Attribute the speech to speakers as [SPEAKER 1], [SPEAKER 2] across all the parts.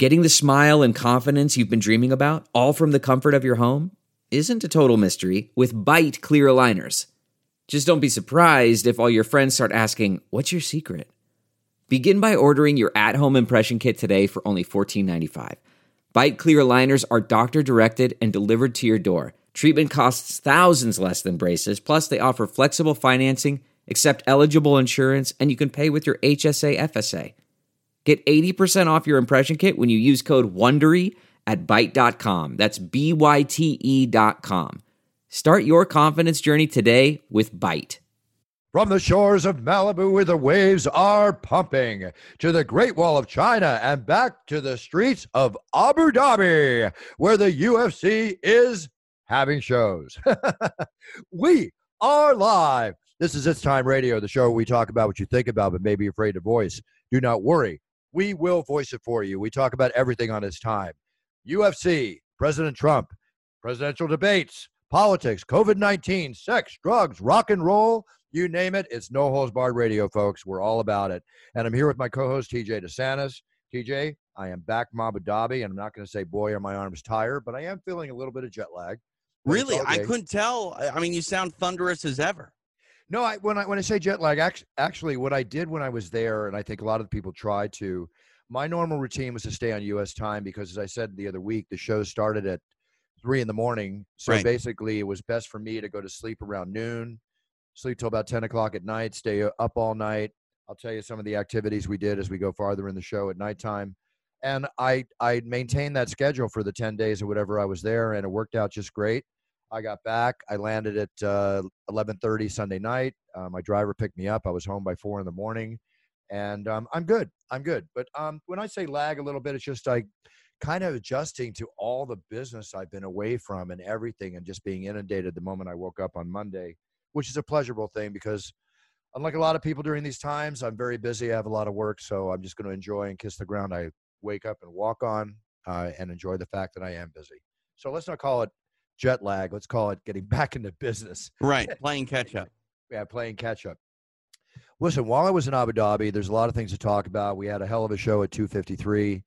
[SPEAKER 1] Getting the smile and confidence you've been dreaming about, all from the comfort of your home, isn't a total mystery with Byte clear aligners. Just don't be surprised if all your friends start asking, "What's your secret?" Begin by ordering your at-home impression kit today for only $14.95. Byte clear aligners are doctor-directed and delivered to your door. Treatment costs thousands less than braces, plus they offer flexible financing, accept eligible insurance, and you can pay with your HSA FSA. Get 80% off your impression kit when you use code WONDERY at Byte.com. That's BYTE.com. Start your confidence journey today with Byte.
[SPEAKER 2] From the shores of Malibu where the waves are pumping, to the Great Wall of China and back to the streets of Abu Dhabi, where the UFC is having shows. We are live. This is It's Time Radio, the show where we talk about what you think about but may be afraid to voice. Do not worry. We will voice it for you. We talk about everything on It's Time. UFC, President Trump, presidential debates, politics, COVID-19, sex, drugs, rock and roll, you name it. It's No Holds Barred Radio, folks. We're all about it. And I'm here with my co-host, TJ DeSantis. TJ, I am back from Abu Dhabi, and I'm not going to say, boy, are my arms tired, but I am feeling a little bit of jet lag.
[SPEAKER 3] Really? I couldn't tell. I mean, you sound thunderous as ever.
[SPEAKER 2] No, when I say jet lag, actually, what I did when I was there, and I think a lot of people try to, my normal routine was to stay on U.S. time because, as I said the other week, the show started at 3 in the morning. So
[SPEAKER 3] Right.
[SPEAKER 2] basically, it was best for me to go to sleep around noon, sleep till about 10 o'clock at night, stay up all night. I'll tell you some of the activities we did as we go farther in the show at nighttime. And I maintained that schedule for the 10 days or whatever I was there, and it worked out just great. I got back. I landed at 11:30 Sunday night. My driver picked me up. I was home by 4 in the morning, and I'm good. I'm good. But when I say lag a little bit, it's just like kind of adjusting to all the business I've been away from and everything, and just being inundated the moment I woke up on Monday, which is a pleasurable thing because unlike a lot of people during these times, I'm very busy. I have a lot of work, so I'm just going to enjoy and kiss the ground I wake up and walk on and enjoy the fact that I am busy. So let's not call it jet lag. Let's call it getting back into business.
[SPEAKER 3] Right. Playing catch up.
[SPEAKER 2] Yeah, playing catch up. Listen, while I was in Abu Dhabi, there's a lot of things to talk about. We had a hell of a show at 2:53.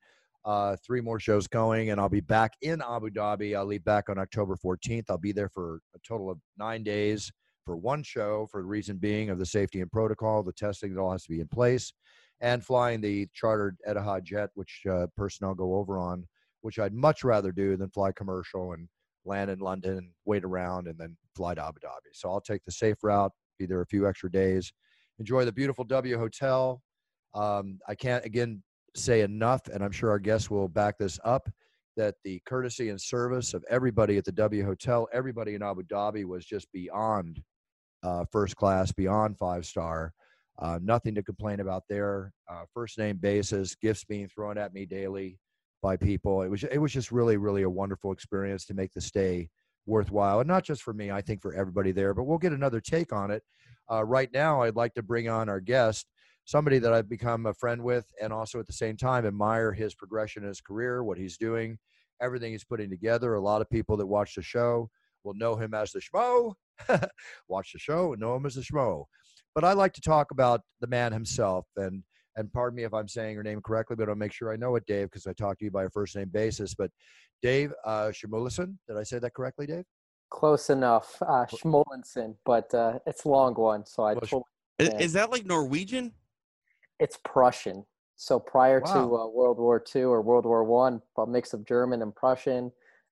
[SPEAKER 2] 3 more shows going, and I'll be back in Abu Dhabi. I'll leave back on October 14th. I'll be there for a total of 9 days for one show, for the reason being of the safety and protocol, the testing that all has to be in place, and flying the chartered Etihad jet, which personnel go over on, which I'd much rather do than fly commercial and land in London, wait around, and then fly to Abu Dhabi. So I'll take the safe route, be there a few extra days, enjoy the beautiful W Hotel. I can't, again, say enough, and I'm sure our guests will back this up, that the courtesy and service of everybody at the W Hotel, everybody in Abu Dhabi was just beyond first class, beyond 5-star. Nothing to complain about there. First name basis, gifts being thrown at me daily by people. It was just really, really a wonderful experience to make the stay worthwhile. And not just for me, I think for everybody there, but we'll get another take on it. Right now, I'd like to bring on our guest, somebody that I've become a friend with and also at the same time admire his progression in his career, what he's doing, everything he's putting together. A lot of people that watch the show will know him as the Schmo. Watch the show and know him as the Schmo. But I like to talk about the man himself, and pardon me if I'm saying your name correctly, but I'll make sure I know it, Dave, because I talk to you by a first name basis. But Dave Schmulison, did I say that correctly, Dave?
[SPEAKER 4] Close enough. Schmolenson, but it's a long one, so I totally
[SPEAKER 3] Is that like Norwegian?
[SPEAKER 4] It's Prussian. So prior
[SPEAKER 2] Wow.
[SPEAKER 4] to World War II or World War I, a mix of German and Prussian,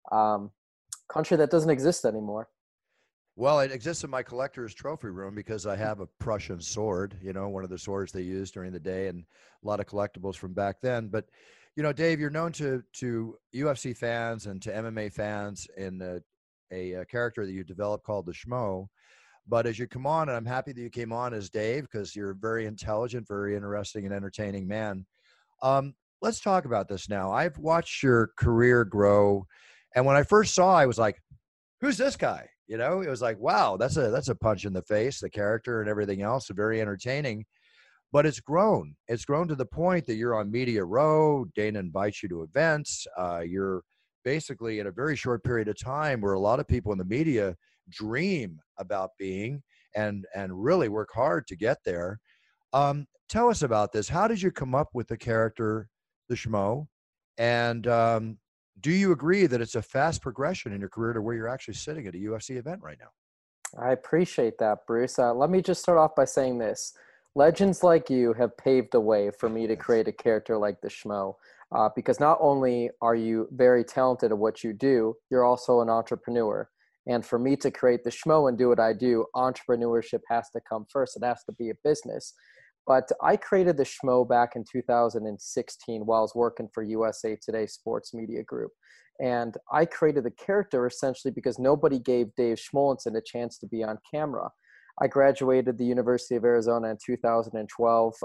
[SPEAKER 4] country that doesn't exist anymore.
[SPEAKER 2] Well, it exists in my collector's trophy room because I have a Prussian sword, one of the swords they used during the day, and a lot of collectibles from back then. But, Dave, you're known to UFC fans and to MMA fans in a character that you developed called the Schmo. But as you come on, and I'm happy that you came on as Dave because you're a very intelligent, very interesting, and entertaining man. Let's talk about this now. I've watched your career grow, and when I first saw, I was like, "Who's this guy?" It was like, "Wow, that's a punch in the face." The character and everything else are very entertaining, but it's grown. It's grown to the point that you're on Media Row. Dana invites you to events. You're basically in a very short period of time where a lot of people in the media dream about being and really work hard to get there. Tell us about this. How did you come up with the character, the Schmo? And do you agree that it's a fast progression in your career to where you're actually sitting at a UFC event right now?
[SPEAKER 4] I appreciate that, Bruce. Let me just start off by saying this. Legends like you have paved the way for me to create a character like the Schmo. Because not only are you very talented at what you do, you're also an entrepreneur. And for me to create the Schmo and do what I do, entrepreneurship has to come first. It has to be a business. But I created the Schmo back in 2016 while I was working for USA Today Sports Media Group. And I created the character essentially because nobody gave Dave Schmolenson a chance to be on camera. I graduated the University of Arizona in 2012,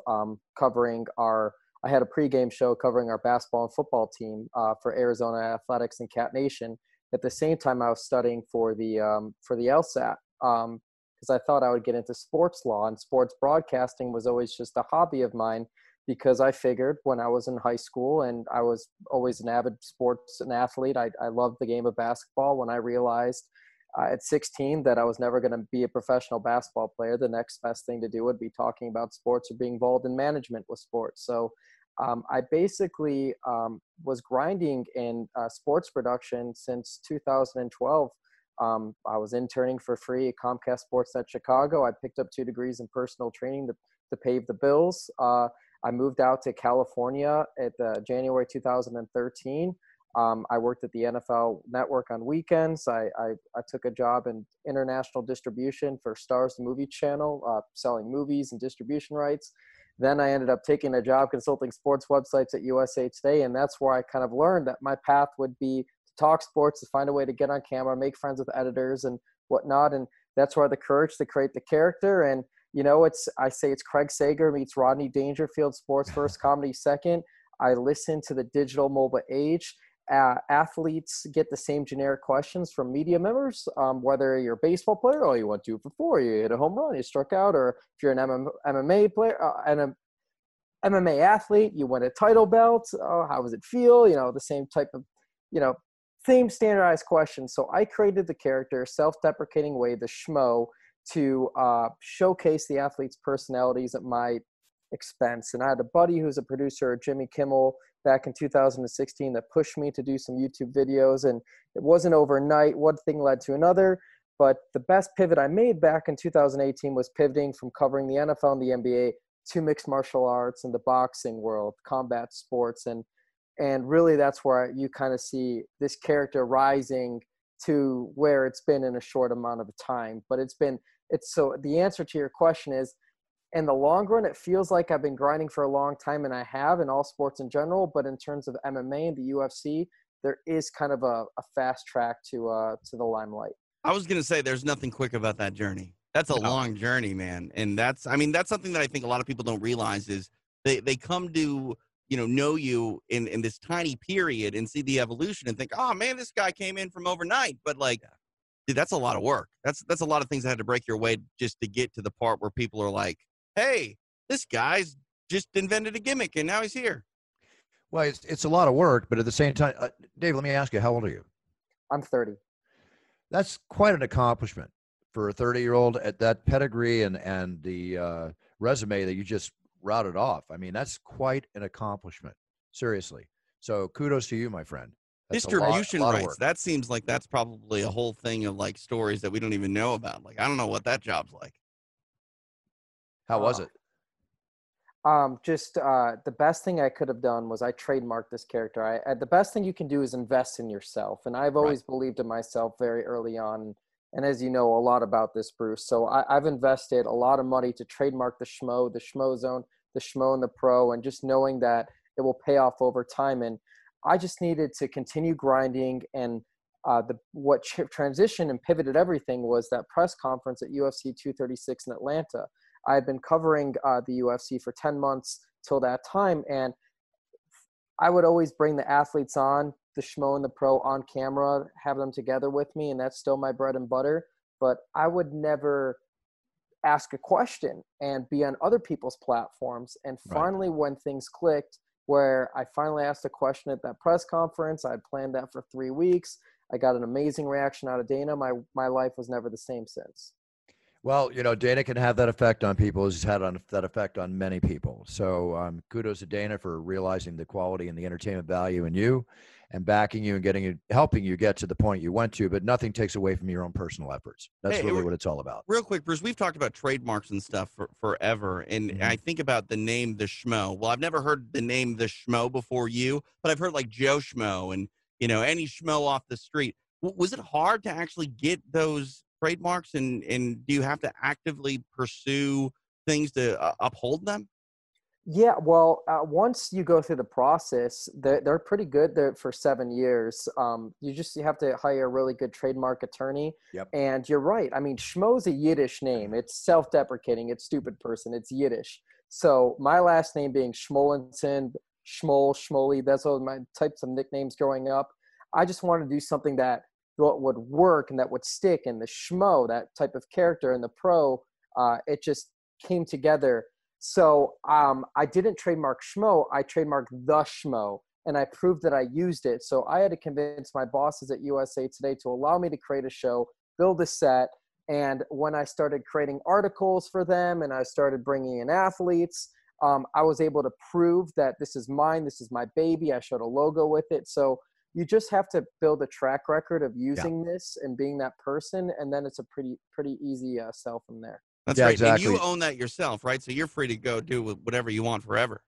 [SPEAKER 4] I had a pregame show covering our basketball and football team for Arizona Athletics and Cat Nation. At the same time, I was studying for the LSAT because I thought I would get into sports law, and sports broadcasting was always just a hobby of mine because I figured when I was in high school and I was always an avid sports and athlete, I loved the game of basketball. When I realized at 16 that I was never going to be a professional basketball player, the next best thing to do would be talking about sports or being involved in management with sports. So I basically was grinding in sports production since 2012. I was interning for free at Comcast Sportsnet Chicago. I picked up 2 degrees in personal training to pay the bills. I moved out to California at January 2013. I worked at the NFL Network on weekends. I took a job in international distribution for Stars the Movie Channel, selling movies and distribution rights. Then I ended up taking a job consulting sports websites at USA Today, and that's where I kind of learned that my path would be to talk sports, to find a way to get on camera, make friends with editors and whatnot. And that's where the courage to create the character. And, I say it's Craig Sager meets Rodney Dangerfield, sports first, comedy second. I listen to the digital mobile age. Athletes get the same generic questions from media members, whether you're a baseball player, you went 2 for 4, you hit a home run, you struck out, or if you're an MMA player and an MMA athlete, you win a title belt. How does it feel? The same type of, same standardized questions. So I created the character, self-deprecating way, the Schmo, to showcase the athletes' personalities at my expense. And I had a buddy who's a producer, Jimmy Kimmel, back in 2016 that pushed me to do some YouTube videos. And it wasn't overnight. One thing led to another. But the best pivot I made back in 2018 was pivoting from covering the NFL and the NBA to mixed martial arts and the boxing world, combat sports. And really that's where you kind of see this character rising to where it's been in a short amount of time. But so the answer to your question is, in the long run, it feels like I've been grinding for a long time, and I have in all sports in general. But in terms of MMA and the UFC, there is kind of a fast track to the limelight.
[SPEAKER 3] I was going to say there's nothing quick about that journey. That's a long journey, man. And that's something that I think a lot of people don't realize is they come to, know you in this tiny period and see the evolution and think, oh man, this guy came in from overnight. But dude, that's a lot of work. That's a lot of things that had to break your way just to get to the part where people are like, hey, this guy's just invented a gimmick and now he's here.
[SPEAKER 2] Well, it's a lot of work, but at the same time, Dave, let me ask you, how old are you?
[SPEAKER 4] I'm 30.
[SPEAKER 2] That's quite an accomplishment for a 30-year-old at that pedigree and the resume that you just routed off. I mean, that's quite an accomplishment. Seriously. So kudos to you, my friend. That's
[SPEAKER 3] distribution rights. That seems like that's probably a whole thing of stories that we don't even know about. I don't know what that job's like.
[SPEAKER 2] How was it?
[SPEAKER 4] The best thing I could have done was I trademarked this character. The best thing you can do is invest in yourself. And I've always believed in myself very early on. And as you know a lot about this, Bruce. So I've invested a lot of money to trademark the Schmo Zone, the Schmo and the Pro, and just knowing that it will pay off over time. And I just needed to continue grinding. And what transitioned and pivoted everything was that press conference at UFC 236 in Atlanta. I had been covering the UFC for 10 months till that time, and I would always bring the athletes on, the Schmo and the Pro on camera, have them together with me, and that's still my bread and butter. But I would never ask a question and be on other people's platforms. And finally, when things clicked, where I finally asked a question at that press conference, I had planned that for 3 weeks. I got an amazing reaction out of Dana. My life was never the same since.
[SPEAKER 2] Well, Dana can have that effect on people. He's had that effect on many people. So kudos to Dana for realizing the quality and the entertainment value in you and backing you and helping you get to the point you went to, but nothing takes away from your own personal efforts. That's
[SPEAKER 3] Hey,
[SPEAKER 2] really what it's all about.
[SPEAKER 3] real quick, Bruce, we've talked about trademarks and stuff for forever, and
[SPEAKER 2] Mhm.
[SPEAKER 3] I think about the name the Schmo. Well, I've never heard the name the Schmo before you, but I've heard like Joe Schmo and any Schmo off the street. Was it hard to actually get those trademarks, and do you have to actively pursue things to uphold them?
[SPEAKER 4] Yeah, well, once you go through the process, they're pretty good there for 7 years. You have to hire a really good trademark attorney.
[SPEAKER 2] Yep.
[SPEAKER 4] And you're right. I mean, Schmo's a Yiddish name. It's self-deprecating. It's stupid person. It's Yiddish. So my last name being Schmolenson, Schmoll, Schmoli, that's all my types of nicknames growing up. I just wanted to do something that would work and that would stick. And the Schmo, that type of character, and the pro, it just came together. So I didn't trademark Schmo. I trademarked the Schmo, and I proved that I used it. So I had to convince my bosses at USA Today to allow me to create a show, build a set. And when I started creating articles for them and I started bringing in athletes, I was able to prove that this is mine. This is my baby. I showed a logo with it. So you just have to build a track record of using this and being that person. And then it's a pretty easy sell from there.
[SPEAKER 3] That's
[SPEAKER 2] Yeah,
[SPEAKER 3] right.
[SPEAKER 2] exactly.
[SPEAKER 3] And you own that yourself, right? So you're free to go do whatever you want forever.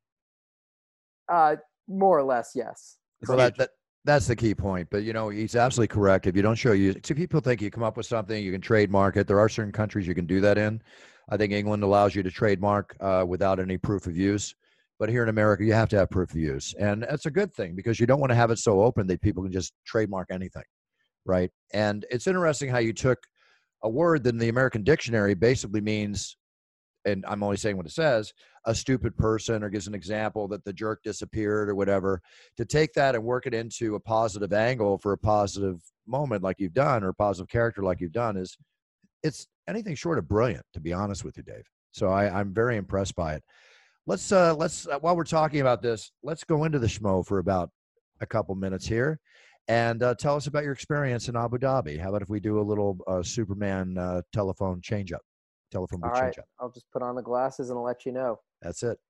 [SPEAKER 4] More or less, yes.
[SPEAKER 2] Well, that's the key point. But, he's absolutely correct. If you don't show you, see, people think you come up with something, you can trademark it. There are certain countries you can do that in. I think England allows you to trademark without any proof of use. But here in America, you have to have proof of use. And that's a good thing because you don't want to have it so open that people can just trademark anything, right? And it's interesting how you took a word that in the American dictionary basically means, and I'm only saying what it says, a stupid person, or gives an example that the jerk disappeared or whatever, to take that and work it into a positive angle for a positive moment like you've done, or a positive character like you've done, it's anything short of brilliant, to be honest with you, Dave. So I'm very impressed by it. Let's while we're talking about this, let's go into the Schmo for about a couple minutes here. And tell us about your experience in Abu Dhabi. How about if we do a little Superman telephone change-up? Telephone
[SPEAKER 4] All
[SPEAKER 2] booth
[SPEAKER 4] right,
[SPEAKER 2] change-up.
[SPEAKER 4] I'll just put on the glasses and I'll let you know.
[SPEAKER 2] That's it.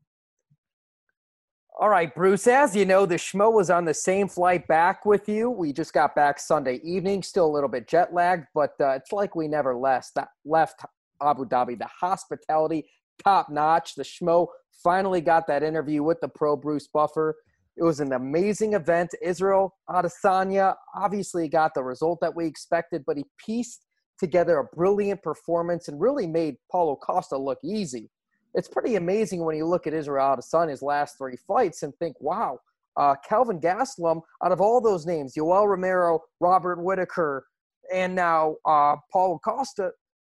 [SPEAKER 4] All right, Bruce, as you know, the Schmo was on the same flight back with you. We just got back Sunday evening, still a little bit jet lagged, but it's like we never left Abu Dhabi. The hospitality, top notch. The Schmo finally got that interview with the pro Bruce Buffer. It was an amazing event. Israel Adesanya obviously got the result that we expected, but he pieced together a brilliant performance and really made Paulo Costa look easy. It's pretty amazing when you look at Israel Adesanya's last 3 fights and think, wow, Kelvin Gastelum, out of all those names, Yoel Romero, Robert Whitaker, and now Paulo Costa,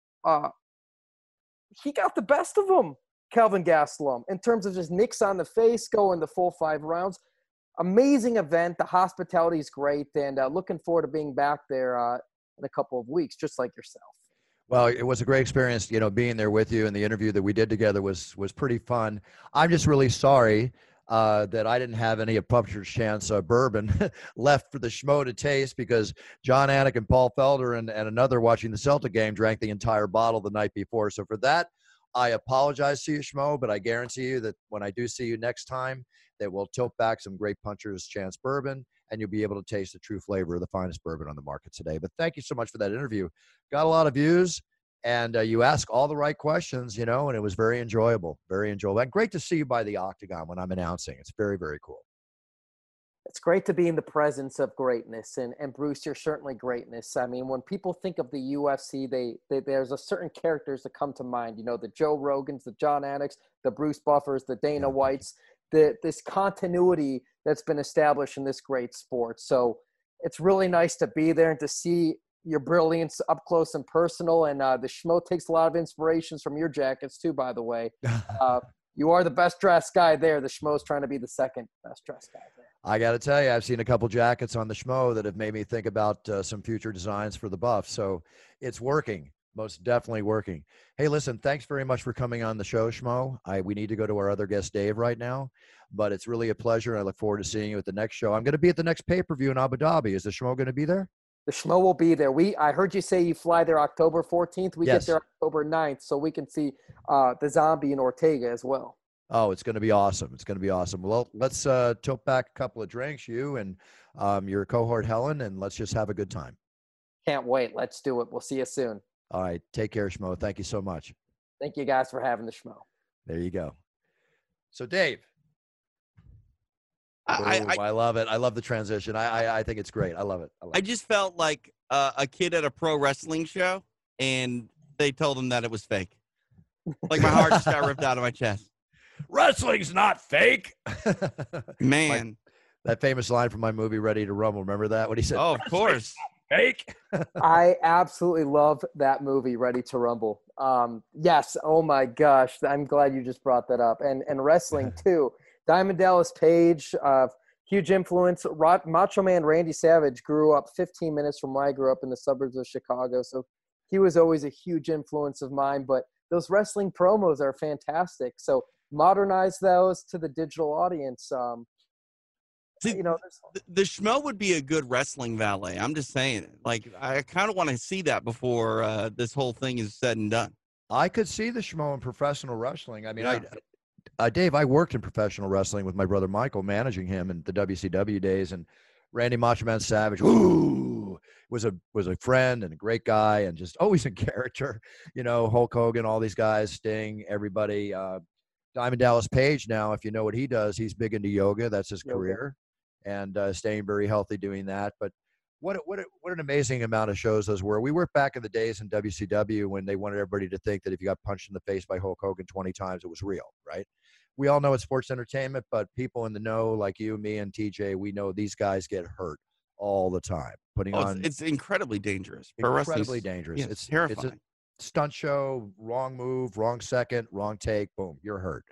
[SPEAKER 4] he got the best of them, Kelvin Gastelum, in terms of just nicks on the face, going the full 5 rounds. Amazing event. The hospitality is great, and looking forward to being back there in a couple of weeks, just like yourself.
[SPEAKER 2] Well, it was a great experience, being there with you, and the interview that we did together was pretty fun. I'm just really sorry that I didn't have any of Publisher's Chance bourbon left for the Schmo to taste, because John Anik and Paul Felder and another watching the Celtic game drank the entire bottle the night before. So for that, I apologize to you, Schmo, but I guarantee you that when I do see you next time, that we'll tilt back some great Puncher's Chance bourbon, and you'll be able to taste the true flavor of the finest bourbon on the market today. But thank you so much for that interview. Got a lot of views, and you asked all the right questions, and it was very enjoyable, very enjoyable. And great to see you by the Octagon when I'm announcing. It's very, very cool.
[SPEAKER 4] It's great to be in the presence of greatness, and Bruce, you're certainly greatness. I mean, when people think of the UFC, there's a certain characters that come to mind. The Joe Rogans, the John Aniks, the Bruce Buffers, the Dana Whites, this continuity that's been established in this great sport. So it's really nice to be there and to see your brilliance up close and personal. And the Schmo takes a lot of inspirations from your jackets too, by the way. You are the best dressed guy there. The Schmo's trying to be the second best dressed guy there.
[SPEAKER 2] I got to tell you, I've seen a couple jackets on the Schmo that have made me think about some future designs for the Buff. So it's working, most definitely working. Hey, listen, thanks very much for coming on the show, Schmo. We need to go to our other guest, Dave, right now, but it's really a pleasure. I look forward to seeing you at the next show. I'm going to be at the next pay-per-view in Abu Dhabi. Is the Schmo going to be there?
[SPEAKER 4] The Schmo will be there. I heard you say you fly there October 14th. We
[SPEAKER 2] Yes.
[SPEAKER 4] get there October 9th, so we can see the Zombie and Ortega as well.
[SPEAKER 2] Oh, it's going to be awesome. It's going to be awesome. Well, let's tilt back a couple of drinks, you and your cohort, Helen, and let's just have a good time.
[SPEAKER 4] Can't wait. Let's do it. We'll see you soon.
[SPEAKER 2] All right. Take care, Schmo. Thank you so much.
[SPEAKER 4] Thank you guys for having the Schmo.
[SPEAKER 2] There you go. So, Dave.
[SPEAKER 3] I
[SPEAKER 2] love it. I love the transition. I think it's great. I love it.
[SPEAKER 3] I just felt like a kid at a pro wrestling show, and they told him that it was fake. Like my heart just got ripped out of my chest.
[SPEAKER 2] Wrestling's not fake.
[SPEAKER 3] Man.
[SPEAKER 2] That famous line from my movie Ready to Rumble. Remember that? What he said?
[SPEAKER 3] Oh, of course.
[SPEAKER 2] Fake.
[SPEAKER 4] I absolutely love that movie, Ready to Rumble. Yes. Oh my gosh. I'm glad you just brought that up. And wrestling too. Diamond Dallas Page, huge influence. Macho Man Randy Savage grew up 15 minutes from where I grew up in the suburbs of Chicago. So he was always a huge influence of mine. But those wrestling promos are fantastic. So modernize those to the digital audience.
[SPEAKER 3] See, the Schmo would be a good wrestling valet. I'm just saying it. Like, I kind of want to see that before this whole thing is said and done.
[SPEAKER 2] I could see the Schmo in professional wrestling. I mean,
[SPEAKER 3] Yeah.
[SPEAKER 2] Dave, I worked in professional wrestling with my brother Michael, managing him in the WCW days, and Randy Macho Man Savage, was a friend and a great guy, and just always in character. Hulk Hogan, all these guys, Sting, everybody. Diamond Dallas Page. Now, if you know what he does, he's big into yoga. That's his career, and staying very healthy doing that. But what an amazing amount of shows those were. We were back in the days in WCW when they wanted everybody to think that if you got punched in the face by Hulk Hogan 20 times, it was real, right? We all know it's sports entertainment, but people in the know, like you, me, and TJ, we know these guys get hurt all the time.
[SPEAKER 3] It's incredibly dangerous.
[SPEAKER 2] Incredibly dangerous.
[SPEAKER 3] Yeah, it's terrifying.
[SPEAKER 2] It's a stunt show, wrong move, wrong second, wrong take, boom, you're hurt.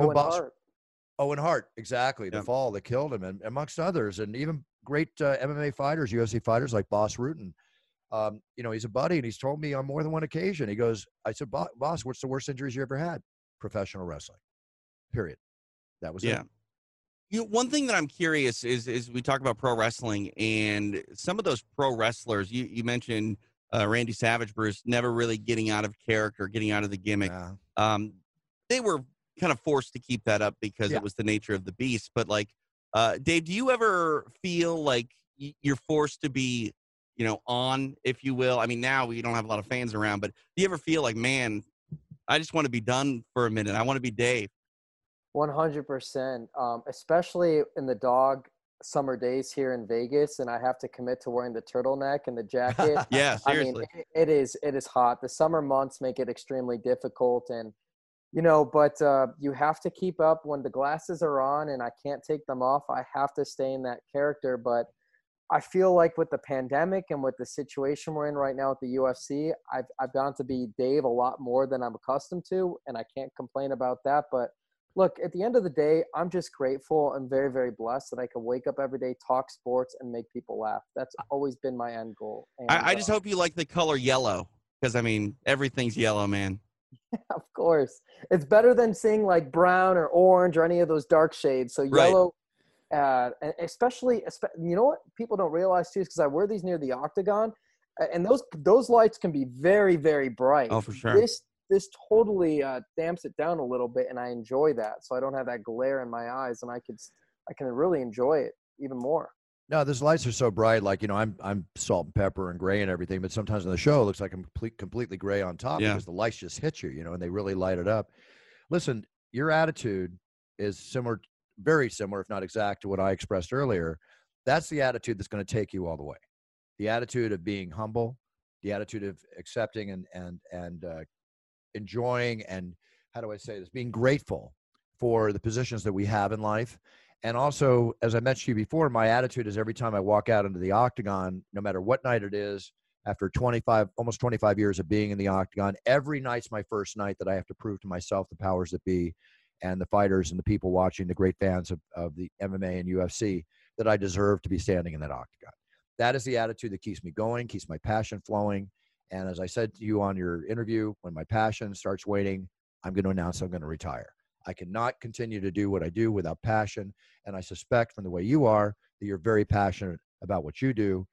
[SPEAKER 2] Owen Hart, exactly. The fall that killed him, and amongst others, and even great MMA fighters, UFC fighters like Boss Rutan. He's a buddy, and he's told me on more than one occasion. He goes, I said, Boss, what's the worst injuries you ever had? Professional wrestling. Period. That was it.
[SPEAKER 3] One thing that I'm curious is we talk about pro wrestling, and some of those pro wrestlers, you mentioned Randy Savage, Bruce, never really getting out of character, getting out of the gimmick. They were kind of forced to keep that up because it was the nature of the beast. But like, Dave, do you ever feel like you're forced to be, on, if you will? I mean, now we don't have a lot of fans around, but do you ever feel like, man, I just want to be done for a minute. I want to be Dave.
[SPEAKER 4] 100%, especially in the dog summer days here in Vegas, and I have to commit to wearing the turtleneck and the jacket.
[SPEAKER 3] Yeah, seriously.
[SPEAKER 4] I mean, it is hot. The summer months make it extremely difficult, and but you have to keep up when the glasses are on, and I can't take them off. I have to stay in that character, but I feel like with the pandemic and with the situation we're in right now with the UFC, I've gone to be Dave a lot more than I'm accustomed to, and I can't complain about that, but look, at the end of the day, I'm just grateful and very, very blessed that I can wake up every day, talk sports, and make people laugh. That's always been my end goal. And,
[SPEAKER 3] I just hope you like the color yellow, because, I mean, everything's yellow, man.
[SPEAKER 4] Of course. It's better than seeing like brown or orange or any of those dark shades. So yellow, and especially, what people don't realize too is because I wear these near the octagon, and those lights can be very, very bright.
[SPEAKER 3] Oh, for sure.
[SPEAKER 4] This totally damps it down a little bit, and I enjoy that. So I don't have that glare in my eyes, and I can really enjoy it even more.
[SPEAKER 2] No, these lights are so bright. Like, I'm salt and pepper and gray and everything, but sometimes on the show it looks like I'm completely gray on top because the lights just hit you, and they really light it up. Listen, your attitude is similar, very similar, if not exact, to what I expressed earlier. That's the attitude that's going to take you all the way. The attitude of being humble, the attitude of accepting and enjoying, and how do I say this, being grateful for the positions that we have in life. And also, as I mentioned to you before, my attitude is every time I walk out into the octagon, no matter what night it is, after almost 25 years of being in the octagon, every night's my first night that I have to prove to myself, the powers that be, and the fighters and the people watching, the great fans of the MMA and UFC, that I deserve to be standing in that octagon. That is the attitude that keeps me going, keeps my passion flowing. And as I said to you on your interview, when my passion starts waning, I'm going to announce I'm going to retire. I cannot continue to do what I do without passion. And I suspect from the way you are that you're very passionate about what you do.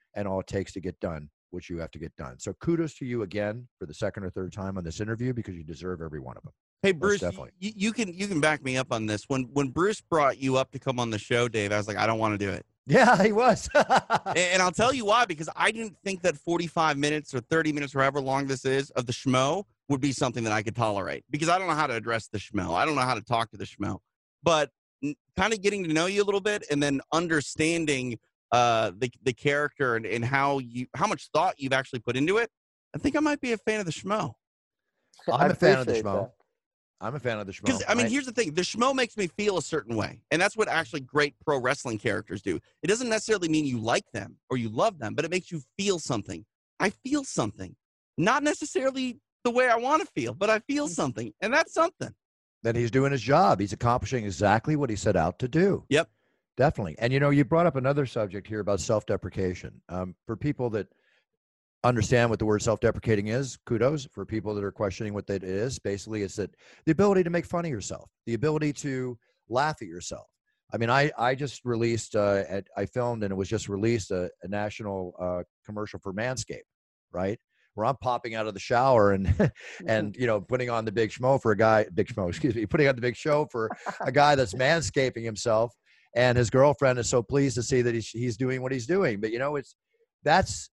[SPEAKER 2] and all it takes to get done what you have to get done. So kudos to you again for the second or third time on this interview, because you deserve every one of them.
[SPEAKER 3] Hey,
[SPEAKER 2] Most
[SPEAKER 3] Bruce,
[SPEAKER 2] definitely.
[SPEAKER 3] you can back me up on this. When Bruce brought you up to come on the show, Dave, I was like, I don't want to do it.
[SPEAKER 2] Yeah, he was.
[SPEAKER 3] And I'll tell you why, because I didn't think that 45 minutes or 30 minutes, or however long this is, of the schmo would be something that I could tolerate, because I don't know how to address the schmo. I don't know how to talk to the schmo. But kind of getting to know you a little bit, and then understanding the character and how much thought you've actually put into it, I think I might be a fan of the schmo.
[SPEAKER 2] I'm a fan of the
[SPEAKER 4] appreciate
[SPEAKER 2] schmo.
[SPEAKER 4] that.
[SPEAKER 2] I'm a fan of the schmo.
[SPEAKER 3] Because, I mean, here's the thing. The schmo makes me feel a certain way. And that's what actually great pro wrestling characters do. It doesn't necessarily mean you like them or you love them, but it makes you feel something. I feel something. Not necessarily the way I want to feel, but I feel something. And that's something.
[SPEAKER 2] That he's doing his job. He's accomplishing exactly what he set out to do.
[SPEAKER 3] Yep.
[SPEAKER 2] Definitely. And, you brought up another subject here about self-deprecation. For people that understand what the word self-deprecating is, kudos. For people that are questioning what that is, basically it's that the ability to make fun of yourself, the ability to laugh at yourself. I mean, I just released, I filmed, and it was just released a national commercial for Manscaped, right? Where I'm popping out of the shower and putting on the big schmo for putting on the big show for a guy that's manscaping himself, and his girlfriend is so pleased to see that he's doing what he's doing. But that's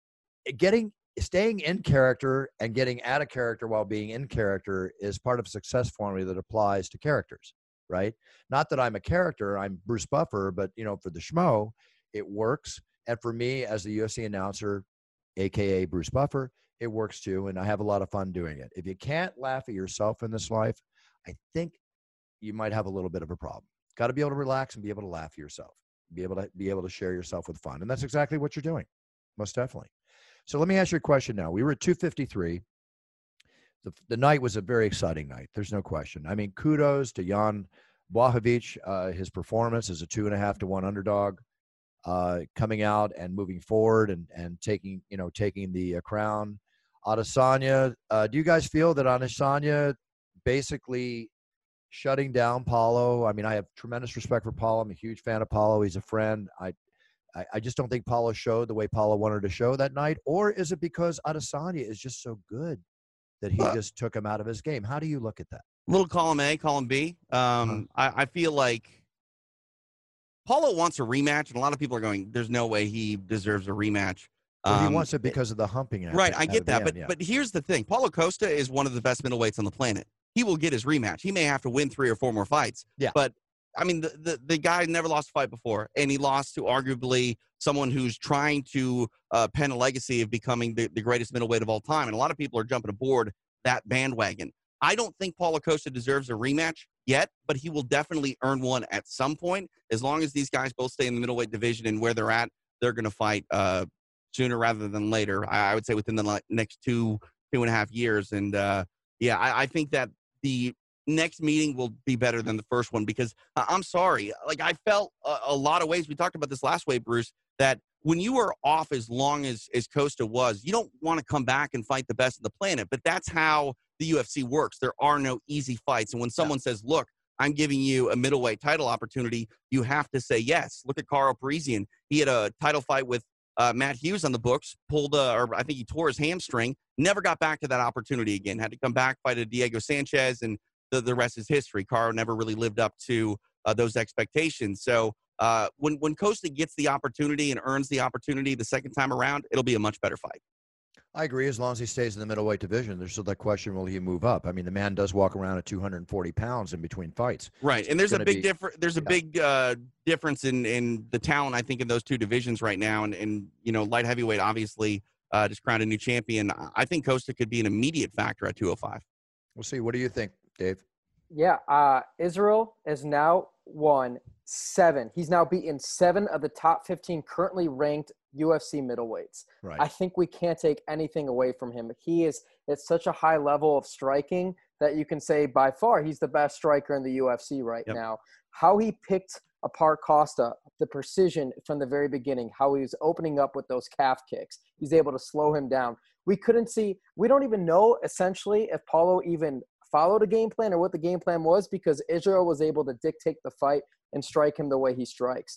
[SPEAKER 2] staying in character and getting out of character while being in character is part of a success formula that applies to characters, right? Not that I'm a character, I'm Bruce Buffer, but for the schmo, it works. And for me as the UFC announcer, AKA Bruce Buffer, it works too. And I have a lot of fun doing it. If you can't laugh at yourself in this life, I think you might have a little bit of a problem. Got to be able to relax and be able to laugh at yourself, be able to share yourself with fun. And that's exactly what you're doing. Most definitely. So let me ask you a question now. We were at 253. The night was a very exciting night. There's no question. I mean, kudos to Jan Blachowicz, his performance as a 2.5-1 underdog, coming out and moving forward and taking the crown. Adesanya, do you guys feel that Adesanya basically shutting down Paulo? I mean, I have tremendous respect for Paulo. I'm a huge fan of Paulo. He's a friend. I just don't think Paulo showed the way Paulo wanted to show that night. Or is it because Adesanya is just so good that he just took him out of his game? How do you look at that?
[SPEAKER 3] Little column A, column B. I feel like Paulo wants a rematch, and a lot of people are going, there's no way he deserves a rematch.
[SPEAKER 2] Well, he wants it because of the humping.
[SPEAKER 3] Right, I get that. But here's the thing. Paulo Costa is one of the best middleweights on the planet. He will get his rematch. He may have to win 3 or 4 more fights.
[SPEAKER 2] Yeah.
[SPEAKER 3] But, I mean, the guy never lost a fight before, and he lost to arguably someone who's trying to pen a legacy of becoming the greatest middleweight of all time. And a lot of people are jumping aboard that bandwagon. I don't think Paulo Costa deserves a rematch yet, but he will definitely earn one at some point. As long as these guys both stay in the middleweight division and where they're at, they're going to fight sooner rather than later. I would say within the next 2.5 years. And I think that the next meeting will be better than the first one, because I'm sorry. Like, I felt a lot of ways. We talked about this last way, Bruce, that when you are off as long as Costa was, you don't want to come back and fight the best of the planet. But that's how the UFC works. There are no easy fights. And when someone says, look, I'm giving you a middleweight title opportunity, you have to say yes. Look at Karo Parisian. He had a title fight with Matt Hughes on the books, or I think he tore his hamstring, never got back to that opportunity again, had to come back, fight a Diego Sanchez, and the rest is history. Karo never really lived up to those expectations. So when Costa gets the opportunity and earns the opportunity the second time around, it'll be a much better fight.
[SPEAKER 2] I agree. As long as he stays in the middleweight division, there's still that question, will he move up? I mean, the man does walk around at 240 pounds in between fights.
[SPEAKER 3] Right. And there's a big difference. There's a big difference in the talent, I think, in those two divisions right now. And light heavyweight, obviously, just crowned a new champion. I think Costa could be an immediate factor at 205.
[SPEAKER 2] We'll see. What do you think, Dave?
[SPEAKER 4] Yeah. Israel has now won 7. He's now beaten 7 of the top 15 currently ranked UFC middleweights.
[SPEAKER 2] Right.
[SPEAKER 4] I think we can't take anything away from him. He is at such a high level of striking that you can say by far he's the best striker in the UFC right now. How he picked apart Costa, the precision from the very beginning, how he was opening up with those calf kicks. He's able to slow him down. We don't even know essentially if Paulo even followed a game plan or what the game plan was, because Israel was able to dictate the fight and strike him the way he strikes.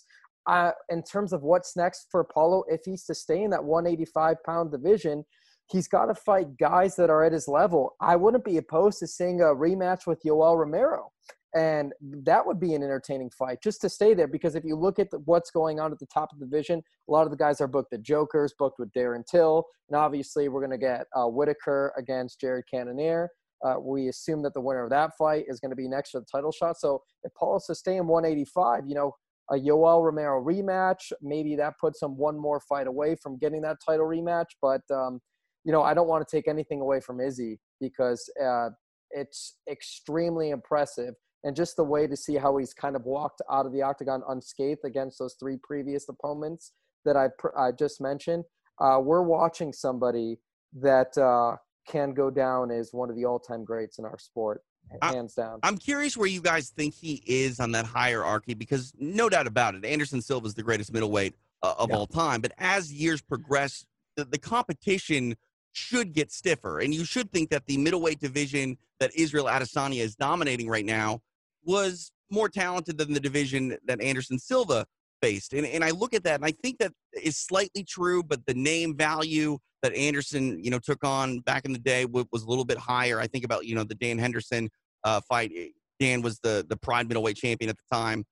[SPEAKER 4] in terms of what's next for Paulo, if he's to stay in that 185-pound division, he's got to fight guys that are at his level. I wouldn't be opposed to seeing a rematch with Yoel Romero. And that would be an entertaining fight just to stay there, because if you look at what's going on at the top of the division, a lot of the guys are booked at Jokers, booked with Darren Till. And obviously we're going to get Whitaker against Jared Cannonier. We assume that the winner of that fight is going to be next to the title shot. So if Paulo's to stay in 185, a Yoel Romero rematch, maybe that puts him one more fight away from getting that title rematch. But, I don't want to take anything away from Izzy, because it's extremely impressive. And just the way to see how he's kind of walked out of the octagon unscathed against those three previous opponents that I just mentioned. We're watching somebody that can go down as one of the all-time greats in our sport, hands down.
[SPEAKER 3] I'm curious where you guys think he is on that hierarchy, because no doubt about it, Anderson Silva is the greatest middleweight of all time. But as years progress, the competition should get stiffer. And you should think that the middleweight division that Israel Adesanya is dominating right now was more talented than the division that Anderson Silva faced. And I look at that, and I think that is slightly true, but the name value that Anderson, took on back in the day was a little bit higher. I think about, the Dan Henderson fight. Dan was the Pride middleweight champion at the time.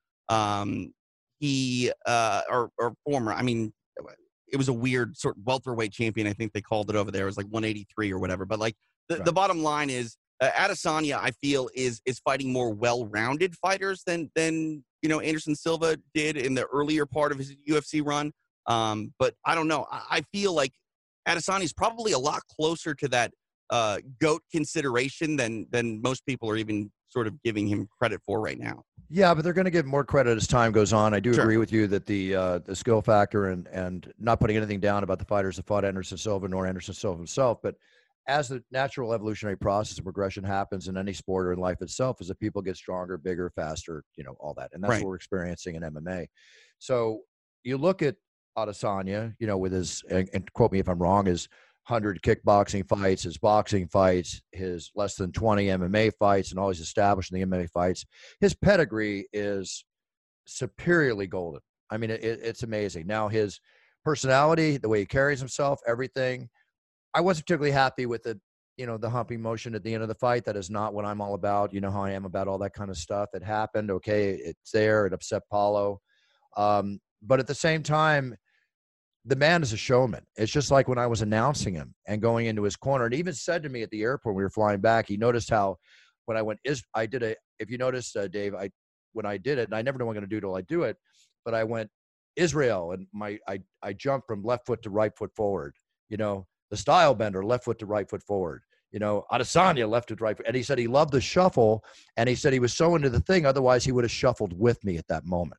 [SPEAKER 3] Or former, it was a weird sort of welterweight champion, I think they called it over there. It was like 183 or whatever. But like the bottom line is, Adesanya, I feel, is fighting more well-rounded fighters than Anderson Silva did in the earlier part of his UFC run. But I don't know. I feel like Adesanya is probably a lot closer to that GOAT consideration than most people are even sort of giving him credit for right now.
[SPEAKER 2] Yeah, but they're going to give more credit as time goes on. I do agree with you that the skill factor and not putting anything down about the fighters that fought Anderson Silva nor Anderson Silva himself, but as the natural evolutionary process of progression happens in any sport or in life itself, is that people get stronger, bigger, faster, all that. And that's what we're experiencing in MMA. So you look at Adesanya, with his, and quote me if I'm wrong, his 100 kickboxing fights, his boxing fights, his less than 20 MMA fights, and all he's established in the MMA fights. His pedigree is superiorly golden. I mean, it's amazing. Now, his personality, the way he carries himself, everything, I wasn't particularly happy with it, the humping motion at the end of the fight. That is not what I'm all about. You know how I am about all that kind of stuff. It happened. Okay, it's there. It upset Paulo. But at the same time, the man is a showman. It's just like when I was announcing him and going into his corner, and he even said to me at the airport when we were flying back, he noticed how when I went, if you noticed, Dave, when I did it, and I never know what I'm going to do till I do it, but I went Israel, and I jumped from left foot to right foot forward, the style bender, left foot to right foot forward, Adesanya, left to right foot. And he said he loved the shuffle, and he said he was so into the thing, otherwise he would have shuffled with me at that moment,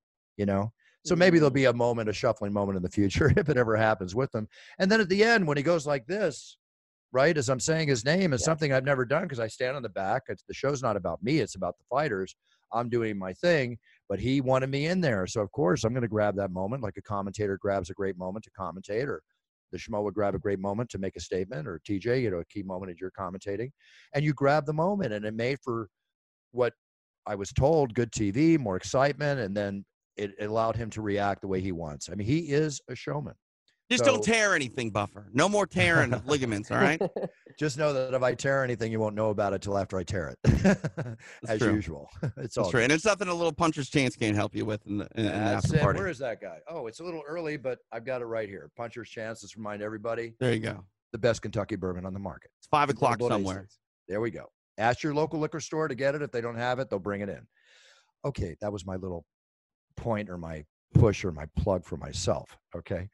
[SPEAKER 2] So maybe there'll be a shuffling moment in the future if it ever happens with him. And then at the end, when he goes like this, right, as I'm saying his name is something I've never done because I stand on the back. The show's not about me. It's about the fighters. I'm doing my thing, but he wanted me in there. So, of course, I'm going to grab that moment like a commentator grabs a great moment to commentate, or the Schmo would grab a great moment to make a statement, or TJ, a key moment as you're commentating. And you grab the moment, and it made for what I was told, good TV, more excitement, and then it allowed him to react the way he wants. I mean, he is a showman.
[SPEAKER 3] Just don't tear anything, Buffer. No more tearing of ligaments, all right?
[SPEAKER 2] Just know that if I tear anything, you won't know about it till after I tear it, as usual. It's all
[SPEAKER 3] true. And it's nothing a little puncher's chance can't help you with in the after party.
[SPEAKER 2] Where is that guy? Oh, it's a little early, but I've got it right here. Puncher's chance. Let's remind everybody.
[SPEAKER 3] There you go.
[SPEAKER 2] The best Kentucky bourbon on the market.
[SPEAKER 3] It's 5 o'clock somewhere.
[SPEAKER 2] There we go. Ask your local liquor store to get it. If they don't have it, they'll bring it in. Okay, that was my little point or my push or my plug for myself. Okay.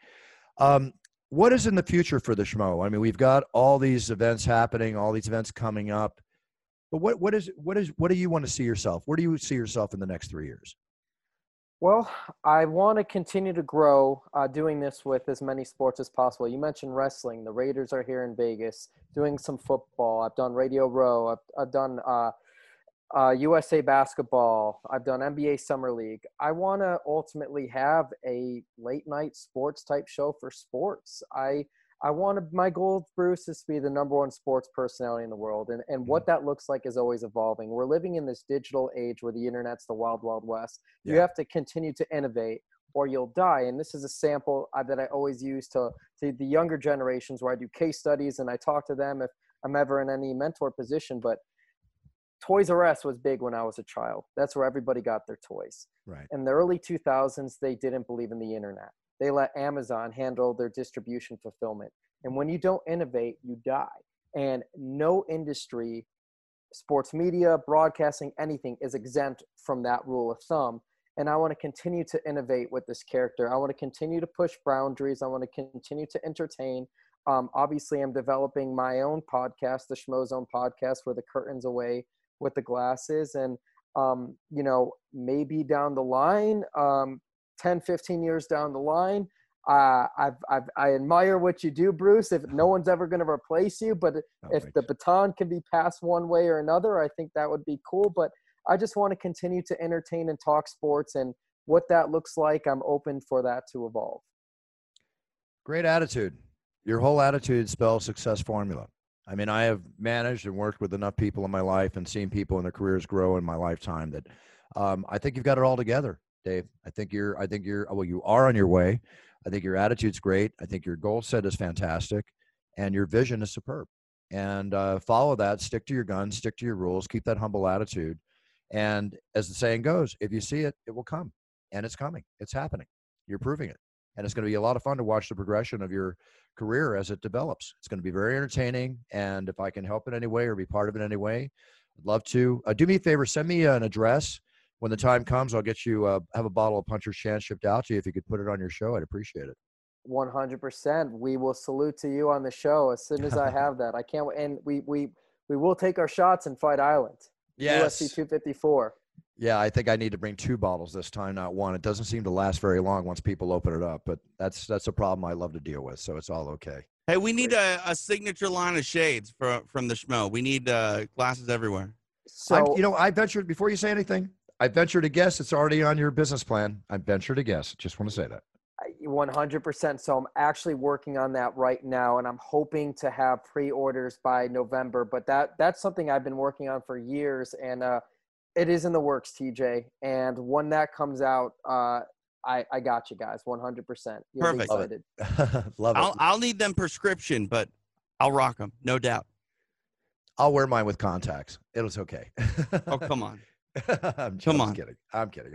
[SPEAKER 2] What is in the future for the Schmo? I mean, we've got all these events happening, all these events coming up, but what do you want to see yourself? Where do you see yourself in the next 3 years?
[SPEAKER 4] Well, I want to continue to grow doing this with as many sports as possible. You mentioned wrestling. The Raiders are here in Vegas doing some football. I've done Radio Row. I've done USA basketball. I've done NBA Summer League. I want to ultimately have a late night sports type show for sports. My goal, Bruce, is to be the number one sports personality in the world. And what that looks like is always evolving. We're living in this digital age where the internet's the wild, wild west. You have to continue to innovate. or you'll die. And this is a sample that I always use to the younger generations, where I do case studies and I talk to them if I'm ever in any mentor position. But Toys R Us was big when I was a child. That's where everybody got their toys.
[SPEAKER 2] Right.
[SPEAKER 4] In the early 2000s, they didn't believe in the internet. They let Amazon handle their distribution fulfillment. And when you don't innovate, you die. And no industry, sports media, broadcasting, anything is exempt from that rule of thumb. And I want to continue to innovate with this character. I want to continue to push boundaries. I want to continue to entertain. Obviously, I'm developing my own podcast, the Schmo Zone podcast, where the curtain's away with the glasses. And, you know, maybe down the line, 10, 15 years down the line, I admire what you do, Bruce. If no one's ever going to replace you, but if the baton can be passed one way or another, I think that would be cool. But I just want to continue to entertain and talk sports, and what that looks like, I'm open for that to evolve.
[SPEAKER 2] Great attitude. Your whole attitude spells success formula. I mean, I have managed and worked with enough people in my life and seen people in their careers grow in my lifetime that I think you've got it all together, Dave. Well, you are on your way. I think your attitude's great. I think your goal set is fantastic, and your vision is superb. And follow that. Stick to your guns. Stick to your rules. Keep that humble attitude. And as the saying goes, if you see it, it will come. And it's coming. It's happening. You're proving it. And it's going to be a lot of fun to watch the progression of your career as it develops. It's going to be very entertaining. And if I can help in any way or be part of it in any way, I'd love to. Do me a favor. Send me an address. When the time comes, I'll get you, have a bottle of Puncher's Chance shipped out to you. If you could put it on your show, I'd appreciate it.
[SPEAKER 4] 100%. We will salute to you on the show as soon as I have that. I can't wait. And we will take our shots in Fight Island.
[SPEAKER 2] Yes.
[SPEAKER 4] UFC 254.
[SPEAKER 2] Yeah, I think I need to bring 2 bottles this time, not 1. It doesn't seem to last very long once people open it up, but that's a problem I love to deal with, so it's all okay.
[SPEAKER 3] Hey, we need a signature line of shades from the Schmo. We need glasses everywhere.
[SPEAKER 2] So, I ventured, before you say anything, I venture to guess it's already on your business plan. I venture to guess. Just want to say that.
[SPEAKER 4] 100%. So I'm actually working on that right now, and I'm hoping to have pre-orders by November. But that's something I've been working on for years, and it is in the works, TJ. And when that comes out, I got you guys 100%. You'll
[SPEAKER 3] Perfect.
[SPEAKER 4] Be excited.
[SPEAKER 2] Love it.
[SPEAKER 3] I'll need them prescription, but I'll rock them, no doubt.
[SPEAKER 2] I'll wear mine with contacts. It's okay.
[SPEAKER 3] Oh, come on.
[SPEAKER 2] I'm kidding. I'm kidding.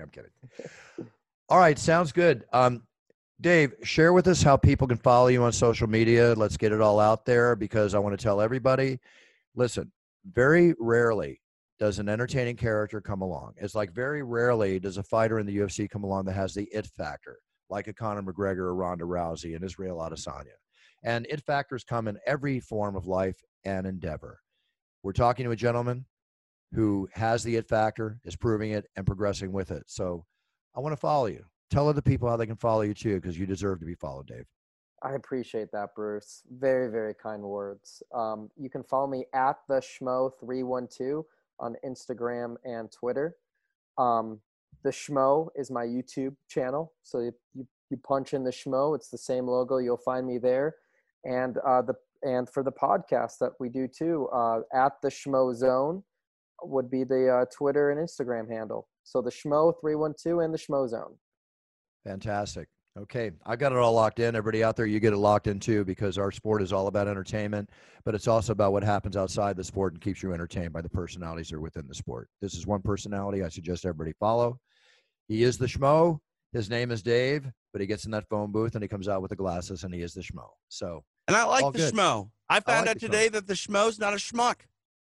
[SPEAKER 2] All right. Sounds good. Dave, share with us how people can follow you on social media. Let's get it all out there, because I want to tell everybody, listen, very rarely does an entertaining character come along. It's like very rarely does a fighter in the UFC come along that has the it factor, like a Conor McGregor or Ronda Rousey and Israel Adesanya. And it factors come in every form of life and endeavor. We're talking to a gentleman who has the it factor, is proving it, and progressing with it. So I want to follow you. Tell other people how they can follow you too, because you deserve to be followed, Dave.
[SPEAKER 4] I appreciate that, Bruce. Very, very kind words. You can follow me at the Schmo312 on Instagram and Twitter. The Schmo is my YouTube channel. So you punch in the Schmo, it's the same logo. You'll find me there. And for the podcast that we do too, at the Schmo Zone would be the Twitter and Instagram handle. So the Schmo312 and the Schmo Zone.
[SPEAKER 2] Fantastic. Okay. I got it all locked in. Everybody out there, you get it locked in too, because our sport is all about entertainment, but it's also about what happens outside the sport and keeps you entertained by the personalities that are within the sport. This is one personality I suggest everybody follow. He is the Schmo. His name is Dave, but he gets in that phone booth and he comes out with the glasses and he is the Schmo. So,
[SPEAKER 3] and I like the
[SPEAKER 2] good.
[SPEAKER 3] Schmo. I found out today that the Schmo's not a schmuck.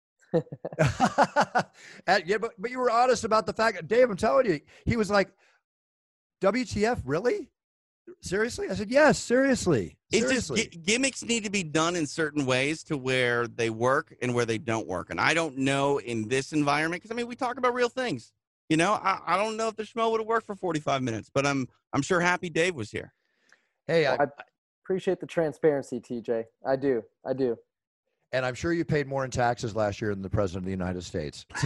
[SPEAKER 2] Yeah, but you were honest about the fact that, Dave, I'm telling you, he was like, WTF, really? Seriously? I said, yes, seriously.
[SPEAKER 3] It's just gimmicks need to be done in certain ways to where they work and where they don't work. And I don't know in this environment, because, I mean, we talk about real things. You know, I don't know if the Schmo would have worked for 45 minutes, but I'm sure happy Dave was here.
[SPEAKER 2] Hey,
[SPEAKER 4] I appreciate the transparency, TJ. I do.
[SPEAKER 2] And I'm sure you paid more in taxes last year than the President of the United States. So.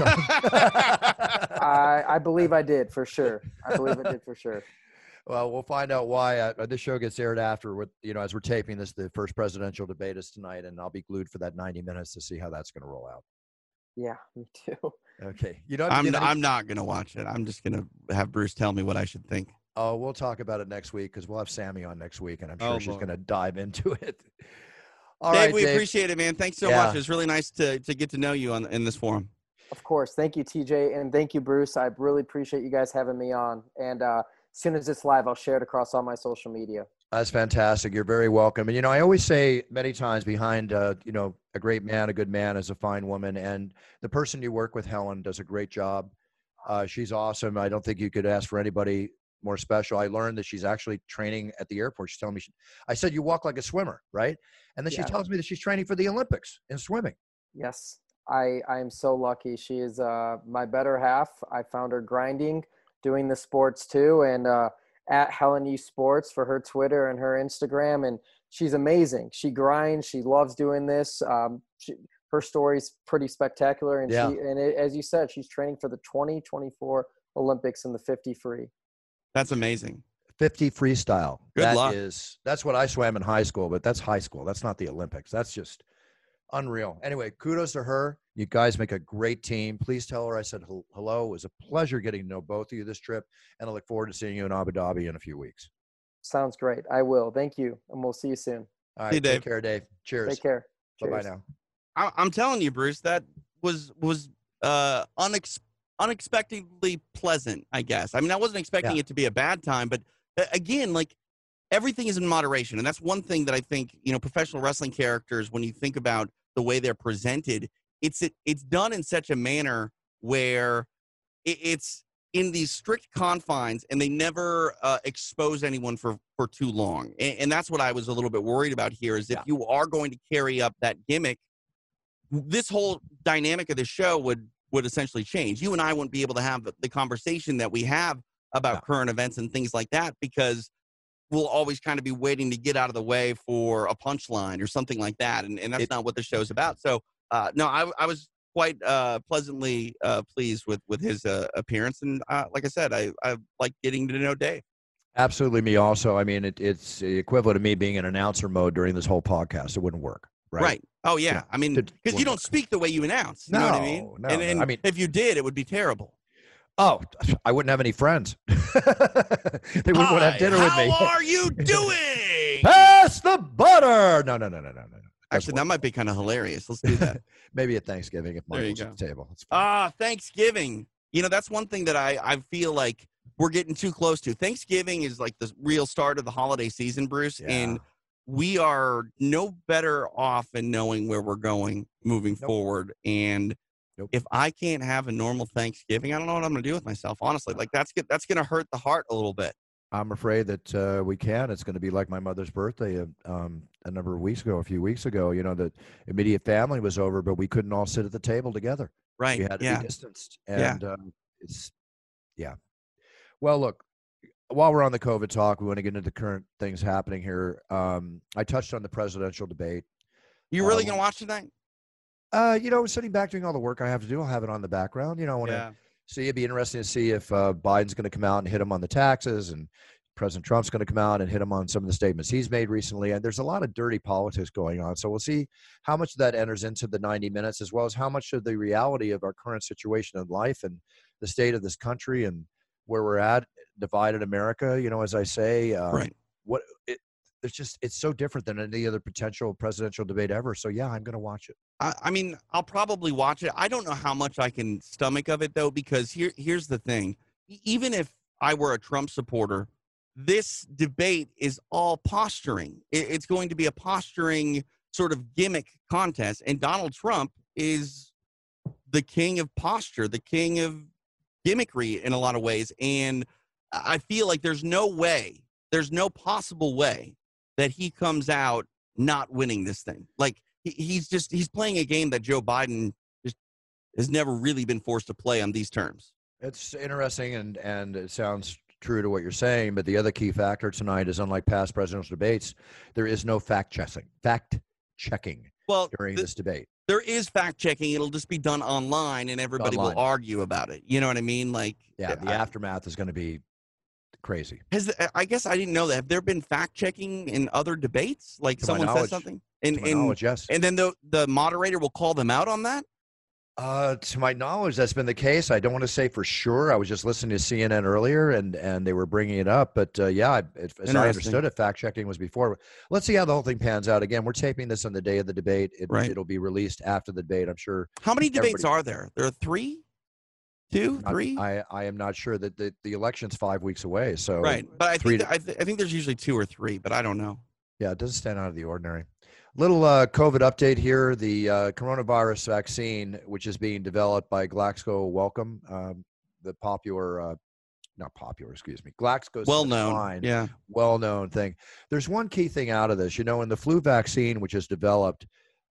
[SPEAKER 4] I believe I did, for sure.
[SPEAKER 2] Well, we'll find out why. This show gets aired after, as we're taping this. The first presidential debate is tonight, and I'll be glued for that 90 minutes to see how that's going to roll out.
[SPEAKER 4] Yeah, me too.
[SPEAKER 2] Okay.
[SPEAKER 3] I'm not going to watch it. I'm just going to have Bruce tell me what I should think.
[SPEAKER 2] Oh, we'll talk about it next week because we'll have Sammy on next week, and I'm sure
[SPEAKER 3] Oh,
[SPEAKER 2] she's
[SPEAKER 3] Lord.
[SPEAKER 2] going to dive into it. All
[SPEAKER 3] Dave,
[SPEAKER 2] right,
[SPEAKER 3] we
[SPEAKER 2] Dave.
[SPEAKER 3] appreciate it, man. Thanks so
[SPEAKER 2] Yeah.
[SPEAKER 3] much. It's really nice to get to know you in this forum.
[SPEAKER 4] Of course. Thank you, TJ. And thank you, Bruce. I really appreciate you guys having me on. And as soon as it's live, I'll share it across all my social media.
[SPEAKER 2] That's fantastic. You're very welcome. And, I always say many times behind, a great man, a good man is a fine woman. And the person you work with, Helen, does a great job. She's awesome. I don't think you could ask for anybody more special. I learned that she's actually training at the airport. She's telling me, I said, you walk like a swimmer, right? And then she tells me that she's training for the Olympics in swimming.
[SPEAKER 4] Yes. I am so lucky. She is my better half. I found her grinding, doing the sports too. And at Helen U Sports for her Twitter and her Instagram. And she's amazing. She grinds. She loves doing this. Her story's pretty spectacular. And as you said, she's training for the 2024 Olympics in the 50 free.
[SPEAKER 3] That's amazing.
[SPEAKER 2] 50 freestyle.
[SPEAKER 3] Good luck.
[SPEAKER 2] That's what I swam in high school, but that's high school. That's not the Olympics. That's just unreal. Anyway, kudos to her. You guys make a great team. Please tell her I said hello. It was a pleasure getting to know both of you this trip, and I look forward to seeing you in Abu Dhabi in a few weeks.
[SPEAKER 4] Sounds great. I will. Thank you, and we'll see you soon.
[SPEAKER 2] All right,
[SPEAKER 3] See you, Dave.
[SPEAKER 2] Take care, Dave. Cheers.
[SPEAKER 4] Take care.
[SPEAKER 2] Bye-bye
[SPEAKER 4] Cheers.
[SPEAKER 2] now.
[SPEAKER 3] I'm telling you, Bruce, that was unexpectedly pleasant, I guess. I mean, I wasn't expecting it to be a bad time, but again, like, everything is in moderation. And that's one thing that I think, professional wrestling characters, when you think about the way they're presented, it's done in such a manner where it's in these strict confines, and they never expose anyone for too long. And that's what I was a little bit worried about here, is if you are going to carry up that gimmick, this whole dynamic of the show would essentially change. You and I wouldn't be able to have the conversation that we have about current events and things like that, because we'll always kind of be waiting to get out of the way for a punchline or something like that. And that's not what the show's about. So, no, I was quite pleasantly pleased with his appearance. And like I said, I like getting to know Dave.
[SPEAKER 2] Absolutely, me also. I mean, it's the equivalent of me being in announcer mode during this whole podcast. It wouldn't work, right?
[SPEAKER 3] Oh, yeah. I mean, because you don't speak the way you announce. You know what I mean?
[SPEAKER 2] No.
[SPEAKER 3] And
[SPEAKER 2] I mean,
[SPEAKER 3] if you did, it would be terrible.
[SPEAKER 2] Oh, I wouldn't have any friends. They wouldn't want to have dinner with me.
[SPEAKER 3] How are you doing?
[SPEAKER 2] Pass the butter. No.
[SPEAKER 3] Actually, that might be kind of hilarious. Let's do that.
[SPEAKER 2] Maybe at Thanksgiving if Michael's at the table.
[SPEAKER 3] Thanksgiving. That's one thing that I feel like we're getting too close to. Thanksgiving is like the real start of the holiday season, Bruce. Yeah. And we are no better off in knowing where we're going moving forward. And if I can't have a normal Thanksgiving, I don't know what I'm going to do with myself, honestly. Like, that's going to hurt the heart a little bit.
[SPEAKER 2] I'm afraid that we can. It's going to be like my mother's birthday a few weeks ago. The immediate family was over, but we couldn't all sit at the table together.
[SPEAKER 3] Right.
[SPEAKER 2] We had to be distanced. And Well, look, while we're on the COVID talk, we want to get into the current things happening here. I touched on the presidential debate.
[SPEAKER 3] You really going to watch tonight?
[SPEAKER 2] Sitting back doing all the work I have to do, I'll have it on the background. I want to see. It'd be interesting to see if Biden's going to come out and hit him on the taxes, and President Trump's going to come out and hit him on some of the statements he's made recently. And there's a lot of dirty politics going on. So we'll see how much of that enters into the 90 minutes, as well as how much of the reality of our current situation in life and the state of this country and where we're at, divided America. As I say,
[SPEAKER 3] right.
[SPEAKER 2] It's so different than any other potential presidential debate ever. So yeah, I'm going to watch it.
[SPEAKER 3] I mean, I'll probably watch it. I don't know how much I can stomach of it, though, because here's the thing. Even if I were a Trump supporter, this debate is all posturing. It's going to be a posturing sort of gimmick contest. And Donald Trump is the king of posture, the king of gimmickry in a lot of ways. And I feel like there's no possible way that he comes out not winning this thing. Like, he's playing a game that Joe Biden just has never really been forced to play on these terms.
[SPEAKER 2] It's interesting, and it sounds true to what you're saying, but the other key factor tonight is, unlike past presidential debates, there is no fact checking during this debate.
[SPEAKER 3] There is fact checking. It'll just be done online, and everybody will argue about it. You know what I mean? Like,
[SPEAKER 2] the aftermath is going to be crazy.
[SPEAKER 3] I guess I didn't know that. Have there been fact checking in other debates? Like, someone says something,
[SPEAKER 2] yes.
[SPEAKER 3] And then the moderator will call them out on that?
[SPEAKER 2] To my knowledge, that's been the case. I don't want to say for sure. I was just listening to CNN earlier, and they were bringing it up. But yeah, as I understood it, fact checking was before. Let's see how the whole thing pans out. Again, we're taping this on the day of the debate.
[SPEAKER 3] Right.
[SPEAKER 2] It'll be released after the debate, I'm sure.
[SPEAKER 3] How many debates are there? There are 3, 2, 3.
[SPEAKER 2] I am not sure that the election's 5 weeks away. So
[SPEAKER 3] right, but I think there's usually 2 or 3, but I don't know.
[SPEAKER 2] Yeah, it doesn't stand out of the ordinary. Little COVID update here. The coronavirus vaccine, which is being developed by Glaxo Wellcome, the popular, not popular, excuse me,
[SPEAKER 3] Glaxo,
[SPEAKER 2] well-known thing. There's one key thing out of this. In the flu vaccine, which is developed,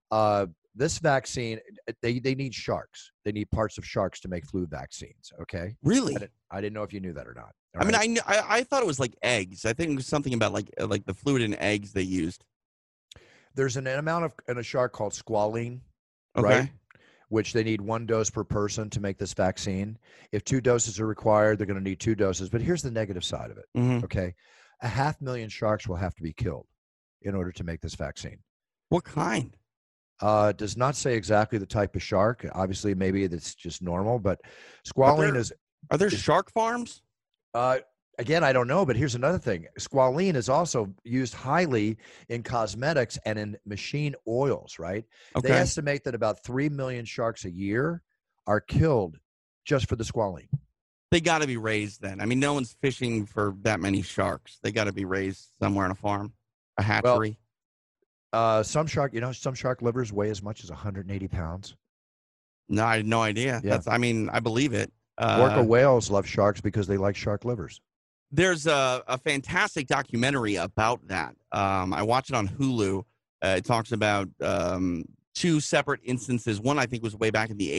[SPEAKER 2] this vaccine, they need sharks. They need parts of sharks to make flu vaccines, okay?
[SPEAKER 3] Really?
[SPEAKER 2] I didn't know if you knew that or not.
[SPEAKER 3] I thought it was like eggs. I think it was something about like the fluid in eggs they used.
[SPEAKER 2] There's an amount in a shark called squalene,
[SPEAKER 3] okay,
[SPEAKER 2] right? Which they need 1 dose per person to make this vaccine. If 2 doses are required, they're going to need 2 doses. But here's the negative side of it, okay? 500,000 sharks will have to be killed in order to make this vaccine.
[SPEAKER 3] What kind?
[SPEAKER 2] Does not say exactly the type of shark. Obviously, maybe it's just normal, but squalene
[SPEAKER 3] Are there shark farms?
[SPEAKER 2] Again, I don't know, but here's another thing. Squalene is also used highly in cosmetics and in machine oils, right?
[SPEAKER 3] Okay.
[SPEAKER 2] They estimate that about 3 million sharks a year are killed just for the squalene.
[SPEAKER 3] They got to be raised then. I mean, no one's fishing for that many sharks. They got to be raised somewhere on a farm, a hatchery.
[SPEAKER 2] Well, some shark livers weigh as much as 180 pounds.
[SPEAKER 3] No, I had no idea.
[SPEAKER 2] Yeah.
[SPEAKER 3] I believe it.
[SPEAKER 2] Orca whales love sharks because they like shark livers.
[SPEAKER 3] There's a fantastic documentary about that. I watched it on Hulu. It talks about 2 separate instances. One, I think, was way back in the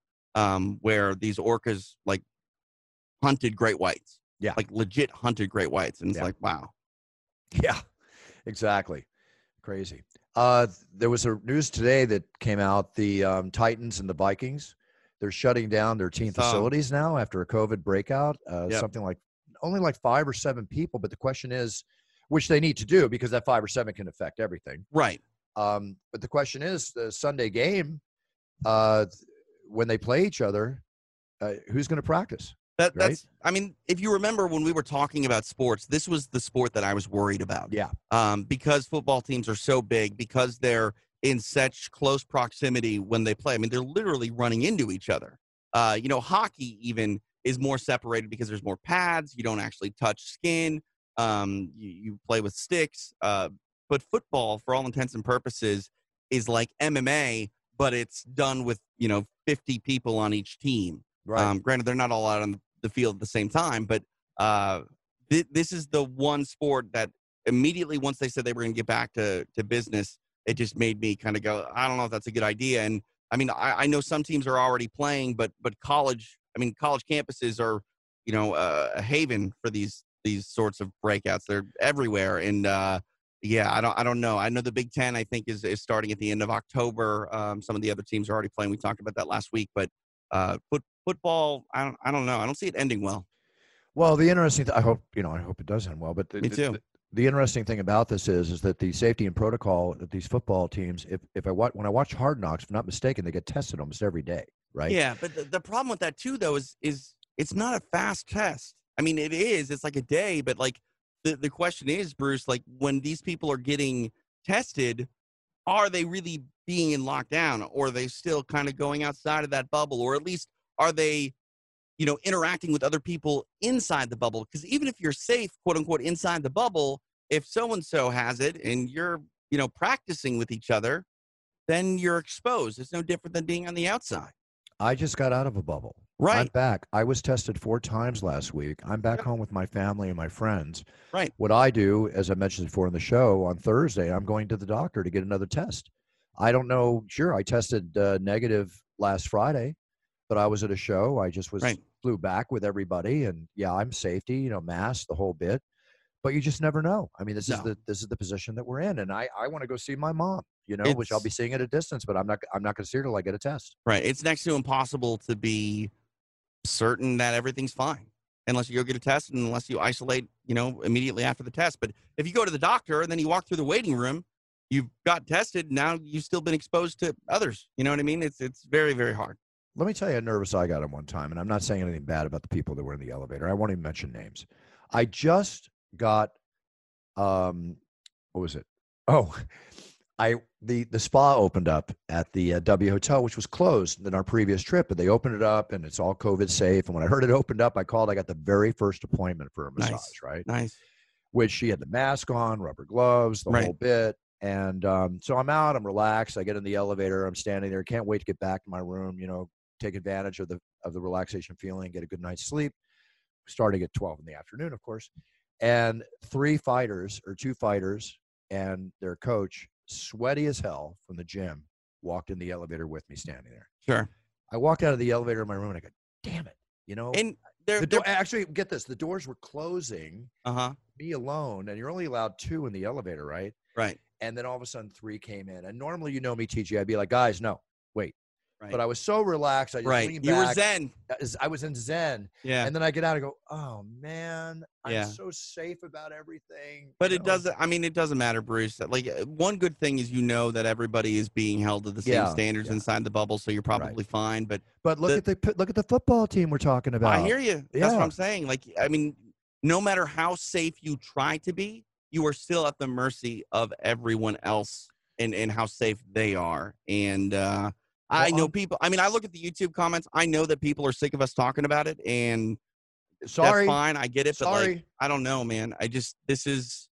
[SPEAKER 3] 80s where these orcas, like, hunted great whites.
[SPEAKER 2] Yeah.
[SPEAKER 3] Like, legit hunted great whites. And it's like, wow.
[SPEAKER 2] Yeah, exactly. Crazy. There was a news today that came out, the Titans and the Vikings, they're shutting down their team facilities now after a COVID breakout. Something like only like 5 or 7 people, but the question is, which they need to do because that 5 or 7 can affect everything.
[SPEAKER 3] Right.
[SPEAKER 2] But the question is, the Sunday game, when they play each other, who's going to practice?
[SPEAKER 3] That's. I mean, if you remember when we were talking about sports, this was the sport that I was worried about.
[SPEAKER 2] Yeah.
[SPEAKER 3] Because football teams are so big, because they're in such close proximity when they play. I mean, they're literally running into each other. Hockey even is more separated because there's more pads. You don't actually touch skin. You play with sticks. But football, for all intents and purposes, is like MMA, but it's done with 50 people on each team.
[SPEAKER 2] Right.
[SPEAKER 3] Granted, they're not all out on the field at the same time, but this is the one sport that immediately, once they said they were going to get back to business, it just made me kind of go, I don't know if that's a good idea. And I mean, I know some teams are already playing, but college campuses are, a haven for these sorts of breakouts. They're everywhere. And I don't know. I know the Big Ten, I think, is starting at the end of October. Some of the other teams are already playing. We talked about that last week, but football, I don't know. I don't see it ending well.
[SPEAKER 2] Well, the interesting I hope it does end well, but
[SPEAKER 3] me too.
[SPEAKER 2] The interesting thing about this is that the safety and protocol that these football teams, when I watch Hard Knocks, if I'm not mistaken, they get tested almost every day, right?
[SPEAKER 3] Yeah, but the problem with that too, though, is it's not a fast test. I mean, it is. It's like a day, but like the question is, Bruce, like when these people are getting tested, are they really being in lockdown, or are they still kind of going outside of that bubble, or at least are they interacting with other people inside the bubble? Because even if you're safe, quote unquote, inside the bubble, if so-and-so has it and you're, practicing with each other, then you're exposed. It's no different than being on the outside.
[SPEAKER 2] I just got out of a bubble.
[SPEAKER 3] Right.
[SPEAKER 2] I'm back. I was tested 4 times last week. I'm back home with my family and my friends.
[SPEAKER 3] Right.
[SPEAKER 2] What I do, as I mentioned before in the show, on Thursday, I'm going to the doctor to get another test. I don't know. Sure, I tested negative last Friday, but I was at a show. I just flew back with everybody, and I'm safety, mask, the whole bit. But you just never know. I mean, this is the position that we're in, and I want to go see my mom, which I'll be seeing at a distance, but I'm not going to see her till I get a test.
[SPEAKER 3] Right. It's next to impossible to be certain that everything's fine unless you go get a test and unless you isolate, immediately after the test. But if you go to the doctor and then you walk through the waiting room, you've got tested. Now you've still been exposed to others. You know what I mean? It's very, very hard.
[SPEAKER 2] let me tell you how nervous I got at one time, and I'm not saying anything bad about the people that were in the elevator. I won't even mention names. I just got, what was it? Oh, the spa opened up at the W Hotel, which was closed in our previous trip, but they opened it up and it's all COVID safe. And when I heard it opened up, I called. I got the very first appointment for a massage, right?
[SPEAKER 3] Nice.
[SPEAKER 2] Which she had the mask on, rubber gloves, the whole bit. And so I'm out, I'm relaxed. I get in the elevator, I'm standing there, can't wait to get back to my room, take advantage of the relaxation feeling, get a good night's sleep. Starting at 12 in the afternoon, of course. And two fighters and their coach, sweaty as hell from the gym, walked in the elevator with me standing there.
[SPEAKER 3] Sure.
[SPEAKER 2] I walked out of the elevator in my room and I go, damn it.
[SPEAKER 3] And
[SPEAKER 2] actually, get this, the doors were closing, me alone, and you're only allowed 2 in the elevator, right?
[SPEAKER 3] Right.
[SPEAKER 2] And then all of a sudden 3 came in. And normally, me, TG, I'd be like, guys, no, wait.
[SPEAKER 3] Right.
[SPEAKER 2] But I was so relaxed. I just leaned back.
[SPEAKER 3] You were zen.
[SPEAKER 2] I was in zen.
[SPEAKER 3] Yeah.
[SPEAKER 2] And then I get out and go, oh, man, I'm so safe about everything.
[SPEAKER 3] But it doesn't matter, Bruce. Like, one good thing is that everybody is being held to the same standards inside the bubble, so you're probably fine. But
[SPEAKER 2] look at the football team we're talking about.
[SPEAKER 3] I hear you. That's what I'm saying. Like, no matter how safe you try to be, you are still at the mercy of everyone else and how safe they are. And I know people. I look at the YouTube comments. I know that people are sick of us talking about it, and that's fine. I get it, but I don't know, man. This is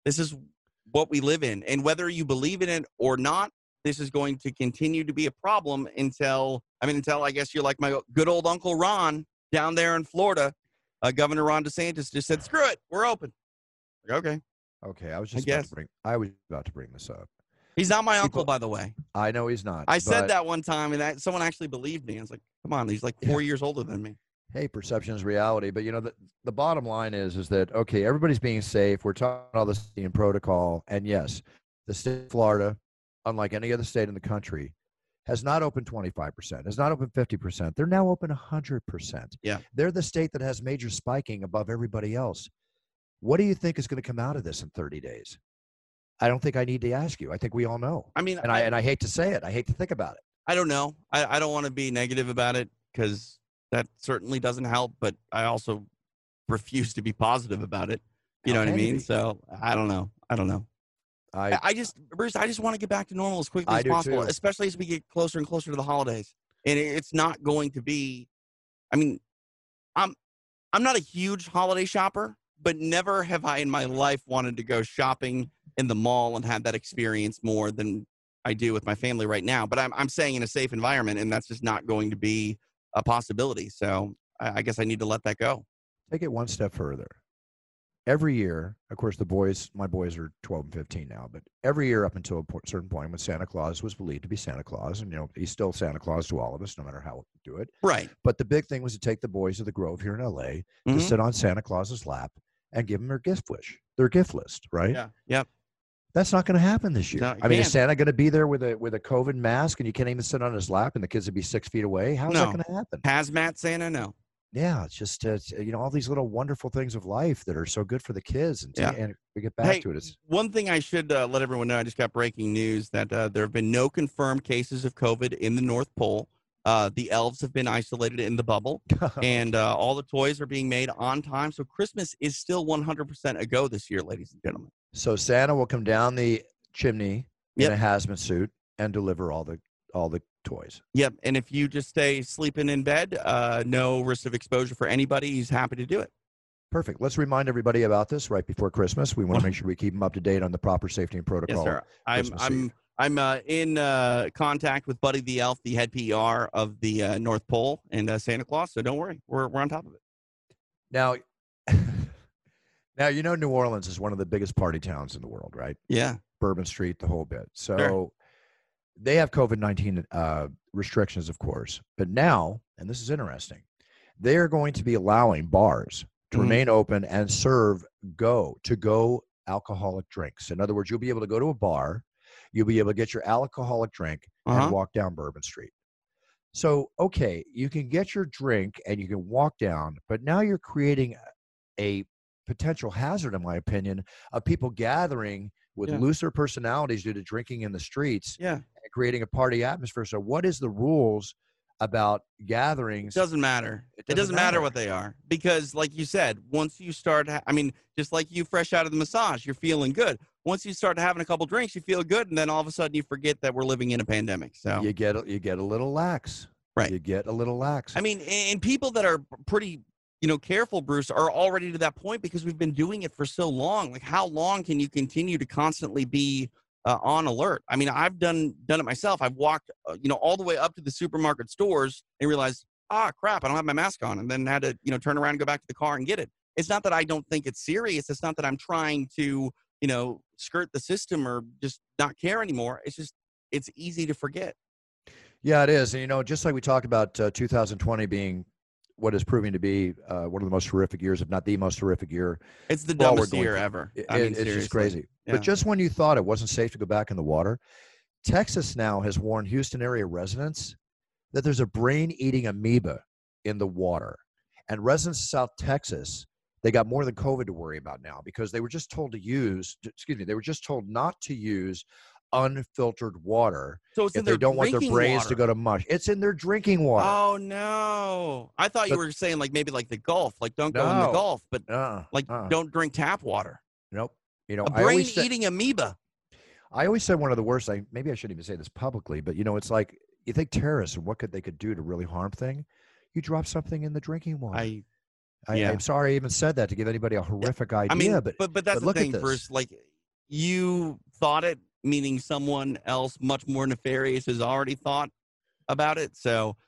[SPEAKER 3] what we live in, and whether you believe in it or not, this is going to continue to be a problem until I guess you're like my good old Uncle Ron down there in Florida. Governor Ron DeSantis just said, "Screw it, we're open." Like, okay.
[SPEAKER 2] I was about to bring this up.
[SPEAKER 3] He's not my uncle, by the way.
[SPEAKER 2] I know he's not.
[SPEAKER 3] I said that one time, and someone actually believed me. I was like, come on, he's like 4 years older than me.
[SPEAKER 2] Hey, perception is reality. But, the bottom line is that, okay, everybody's being safe. We're talking all this in protocol. And, yes, the state of Florida, unlike any other state in the country, has not opened 25%, has not opened 50%. They're now open 100%.
[SPEAKER 3] Yeah.
[SPEAKER 2] They're the state that has major spiking above everybody else. What do you think is going to come out of this in 30 days? I don't think I need to ask you. I think we all know. I hate to say it. I hate to think about it. I
[SPEAKER 3] don't know. I don't want to be negative about it because that certainly doesn't help, but I also refuse to be positive about it. You know what I mean? So I don't know. Bruce, I just want to get back to normal as quickly as possible, especially as we get closer and closer to the holidays. And it's not going to be, I'm not a huge holiday shopper, but never have I in my life wanted to go shopping in the mall and have that experience more than I do with my family right now. But I'm saying in a safe environment, and that's just not going to be a possibility. So I guess I need to let that go.
[SPEAKER 2] Take it one step further. Every year, of course, my boys are 12 and 15 now, but every year up until a certain point when Santa Claus was believed to be Santa Claus, and, he's still Santa Claus to all of us, no matter how we do it.
[SPEAKER 3] Right.
[SPEAKER 2] But the big thing was to take the boys to the Grove here in L.A. to sit on Santa Claus's lap and give them their gift list, right?
[SPEAKER 3] Yeah. Yep.
[SPEAKER 2] That's not going to happen this year.
[SPEAKER 3] No,
[SPEAKER 2] is Santa going to be there with a COVID mask and you can't even sit on his lap and the kids would be 6 feet away? How's that going to happen?
[SPEAKER 3] Hazmat Santa? No.
[SPEAKER 2] Yeah, it's just all these little wonderful things of life that are so good for the kids, and we get back to it.
[SPEAKER 3] One thing I should let everyone know: I just got breaking news that there have been no confirmed cases of COVID in the North Pole. The elves have been isolated in the bubble, and all the toys are being made on time. So Christmas is still 100% a go this year, ladies and gentlemen.
[SPEAKER 2] So Santa will come down the chimney in a hazmat suit and deliver all the toys.
[SPEAKER 3] Yep. And if you just stay sleeping in bed, no risk of exposure for anybody, he's happy to do it.
[SPEAKER 2] Perfect. Let's remind everybody about this right before Christmas. We want to make sure we keep them up to date on the proper safety and protocol.
[SPEAKER 3] Yes, sir. I'm in contact with Buddy the Elf, the head PR of the North Pole and Santa Claus. So don't worry, we're on top of it.
[SPEAKER 2] Now, New Orleans is one of the biggest party towns in the world, right?
[SPEAKER 3] Yeah.
[SPEAKER 2] Bourbon Street, the whole bit. So they have COVID-19 restrictions, of course. But now, and this is interesting, they are going to be allowing bars to remain open and serve to-go alcoholic drinks. In other words, you'll be able to go to a bar, you'll be able to get your alcoholic drink and walk down Bourbon Street. So, okay, you can get your drink and you can walk down, but now you're creating a potential hazard, in my opinion, of people gathering with looser personalities due to drinking in the streets and creating a party atmosphere. So what is the rules about gatherings.
[SPEAKER 3] It doesn't matter. It doesn't matter what they are, because like you said, once you start, just like you fresh out of the massage, you're feeling good. Once you start having a couple drinks, you feel good, and then all of a sudden you forget that we're living in a pandemic. So
[SPEAKER 2] you get a little lax.
[SPEAKER 3] Right.
[SPEAKER 2] You get a little lax.
[SPEAKER 3] I mean, and people that are pretty, careful, Bruce, are already to that point because we've been doing it for so long. Like, how long can you continue to constantly be on alert? I mean, I've done it myself. I've walked, all the way up to the supermarket stores and realized, crap, I don't have my mask on, and then had to, turn around and go back to the car and get it. It's not that I don't think it's serious. It's not that I'm trying to, skirt the system or just not care anymore. It's just, it's easy to forget.
[SPEAKER 2] Yeah, it is. And, just like we talked about 2020 being what is proving to be one of the most horrific years, if not the most horrific year.
[SPEAKER 3] It's the dumbest year ever.
[SPEAKER 2] It's just crazy. Yeah. But just when you thought it wasn't safe to go back in the water, Texas now has warned Houston area residents that there's a brain-eating amoeba in the water. And residents of South Texas, they got more than COVID to worry about now because they were just told not to use unfiltered water.
[SPEAKER 3] So it's
[SPEAKER 2] if they don't want their brains to go to mush. It's in their drinking water.
[SPEAKER 3] Oh no! I thought you were saying like maybe like the Gulf, like don't go in the Gulf, but don't drink tap water.
[SPEAKER 2] Nope.
[SPEAKER 3] A brain-eating amoeba.
[SPEAKER 2] I always said one of the worst. Maybe I shouldn't even say this publicly, but it's like you think terrorists and what they could do to really harm thing. You drop something in the drinking water. I'm sorry I even said that to give anybody a horrific idea.
[SPEAKER 3] I mean, but that's the thing, Bruce. Like, you thought it, meaning someone else much more nefarious has already thought about it. So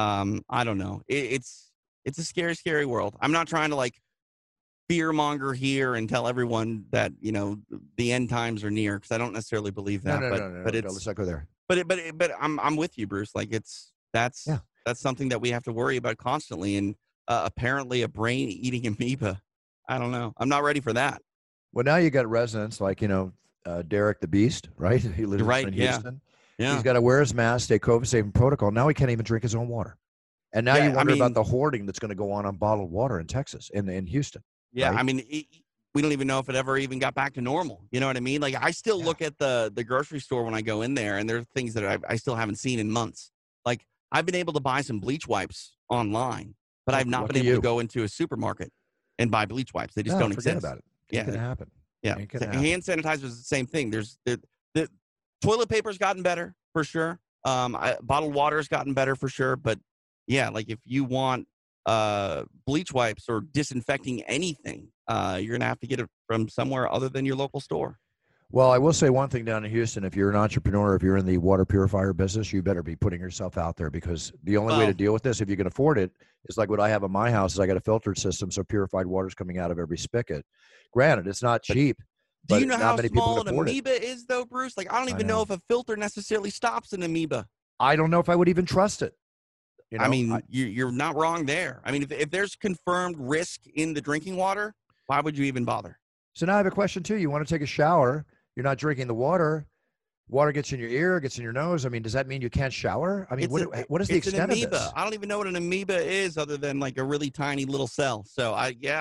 [SPEAKER 3] I don't know. It's a scary, scary world. I'm not trying to like fear monger here and tell everyone that the end times are near, because I don't necessarily believe that.
[SPEAKER 2] No, let's not go there.
[SPEAKER 3] But I'm with you, Bruce. Like that's something that we have to worry about constantly. And apparently a brain-eating amoeba. I don't know. I'm not ready for that.
[SPEAKER 2] Well, now you got residents like, Derek the Beast, right? He lives in Houston.
[SPEAKER 3] Yeah.
[SPEAKER 2] He's got to wear his mask, stay COVID-safe protocol. Now he can't even drink his own water. And now you wonder about the hoarding that's going to go on bottled water in Texas, in Houston.
[SPEAKER 3] Yeah,
[SPEAKER 2] right?
[SPEAKER 3] I mean, we don't even know if it ever even got back to normal. You know what I mean? Like, I still look at the grocery store when I go in there, and there are things that I still haven't seen in months. Like, I've been able to buy some bleach wipes online, but I've not been able to go into a supermarket and buy bleach wipes. They just don't exist.
[SPEAKER 2] Forget about it. Ain't gonna happen.
[SPEAKER 3] Yeah. Hand sanitizer is the same thing. There's the toilet paper's gotten better for sure. Bottled water's gotten better for sure. But yeah, like if you want bleach wipes or disinfecting anything, you're gonna have to get it from somewhere other than your local store.
[SPEAKER 2] Well, I will say one thing down in Houston. If you're an entrepreneur, if you're in the water purifier business, you better be putting yourself out there, because the only way to deal with this, if you can afford it, is like what I have in my house is I got a filtered system, so purified water is coming out of every spigot. Granted, it's not cheap.
[SPEAKER 3] Do you know how small an amoeba is, though, Bruce? Like, I don't even know if a filter necessarily stops an amoeba.
[SPEAKER 2] I don't know if I would even trust it.
[SPEAKER 3] I mean, you're not wrong there. I mean, if there's confirmed risk in the drinking water, why would you even bother?
[SPEAKER 2] So now I have a question, too. You want to take a shower. You're not drinking the water. Water gets in your ear, gets in your nose. I mean, does that mean you can't shower? I mean, what is the extent of this?
[SPEAKER 3] I don't even know what an amoeba is other than like a really tiny little cell. So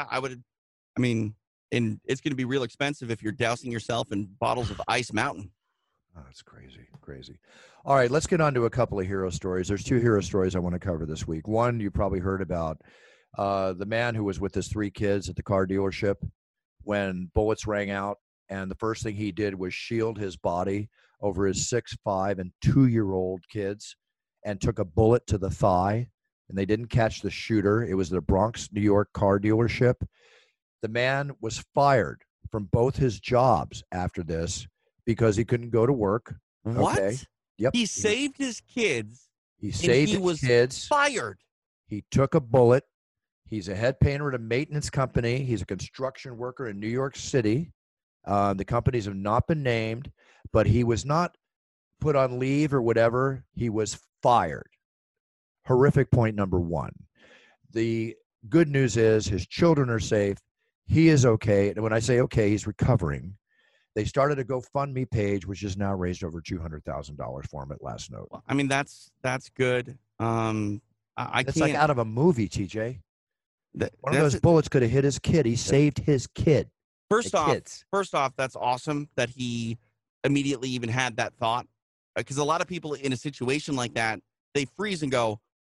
[SPEAKER 3] and it's going to be real expensive if you're dousing yourself in bottles of Ice Mountain.
[SPEAKER 2] Oh, that's crazy. All right, let's get on to a couple of hero stories. There's 2 hero stories I want to cover this week. One, you probably heard about the man who was with his 3 kids at the car dealership when bullets rang out. And the first thing he did was shield his body over his 6, 5, and 2-year-old kids and took a bullet to the thigh. And they didn't catch the shooter. It was the Bronx, New York car dealership. The man was fired from both his jobs after this because he couldn't go to work.
[SPEAKER 3] What?
[SPEAKER 2] Okay? Yep.
[SPEAKER 3] He saved his kids.
[SPEAKER 2] He saved his kids.
[SPEAKER 3] Fired.
[SPEAKER 2] He took a bullet. He's a head painter at a maintenance company. He's a construction worker in New York City. The companies have not been named, but he was not put on leave or whatever. He was fired. Horrific point number 1. The good news is his children are safe. He is okay. And when I say okay, he's recovering. They started a GoFundMe page, which has now raised over $200,000 for him at last note.
[SPEAKER 3] Well, I mean, that's good.
[SPEAKER 2] It's like out of a movie, TJ. One of those bullets could have hit his kid. He saved his kid.
[SPEAKER 3] First off, that's awesome that he immediately even had that thought. Because a lot of people in a situation like that, they freeze and go,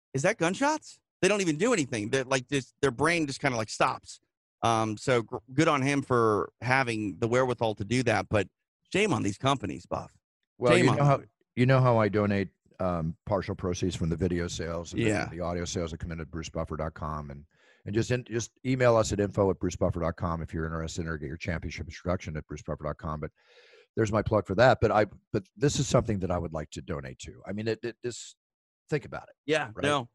[SPEAKER 3] is that gunshots? They don't even do anything. They're like this, their brain just kind of like stops. So good on him for having the wherewithal to do that. But shame on these companies, Buff.
[SPEAKER 2] Well,
[SPEAKER 3] shame on
[SPEAKER 2] you know how I donate partial proceeds from the video sales and
[SPEAKER 3] Yeah.
[SPEAKER 2] the audio sales that come in at brucebuffer.com, and just email us at info@brucebuffer.com if you're interested in or get your championship introduction at brucebuffer.com. But there's my plug for that. But this is something that I would like to donate to. I mean, just think about it.
[SPEAKER 3] Yeah,
[SPEAKER 2] Right.
[SPEAKER 3] no.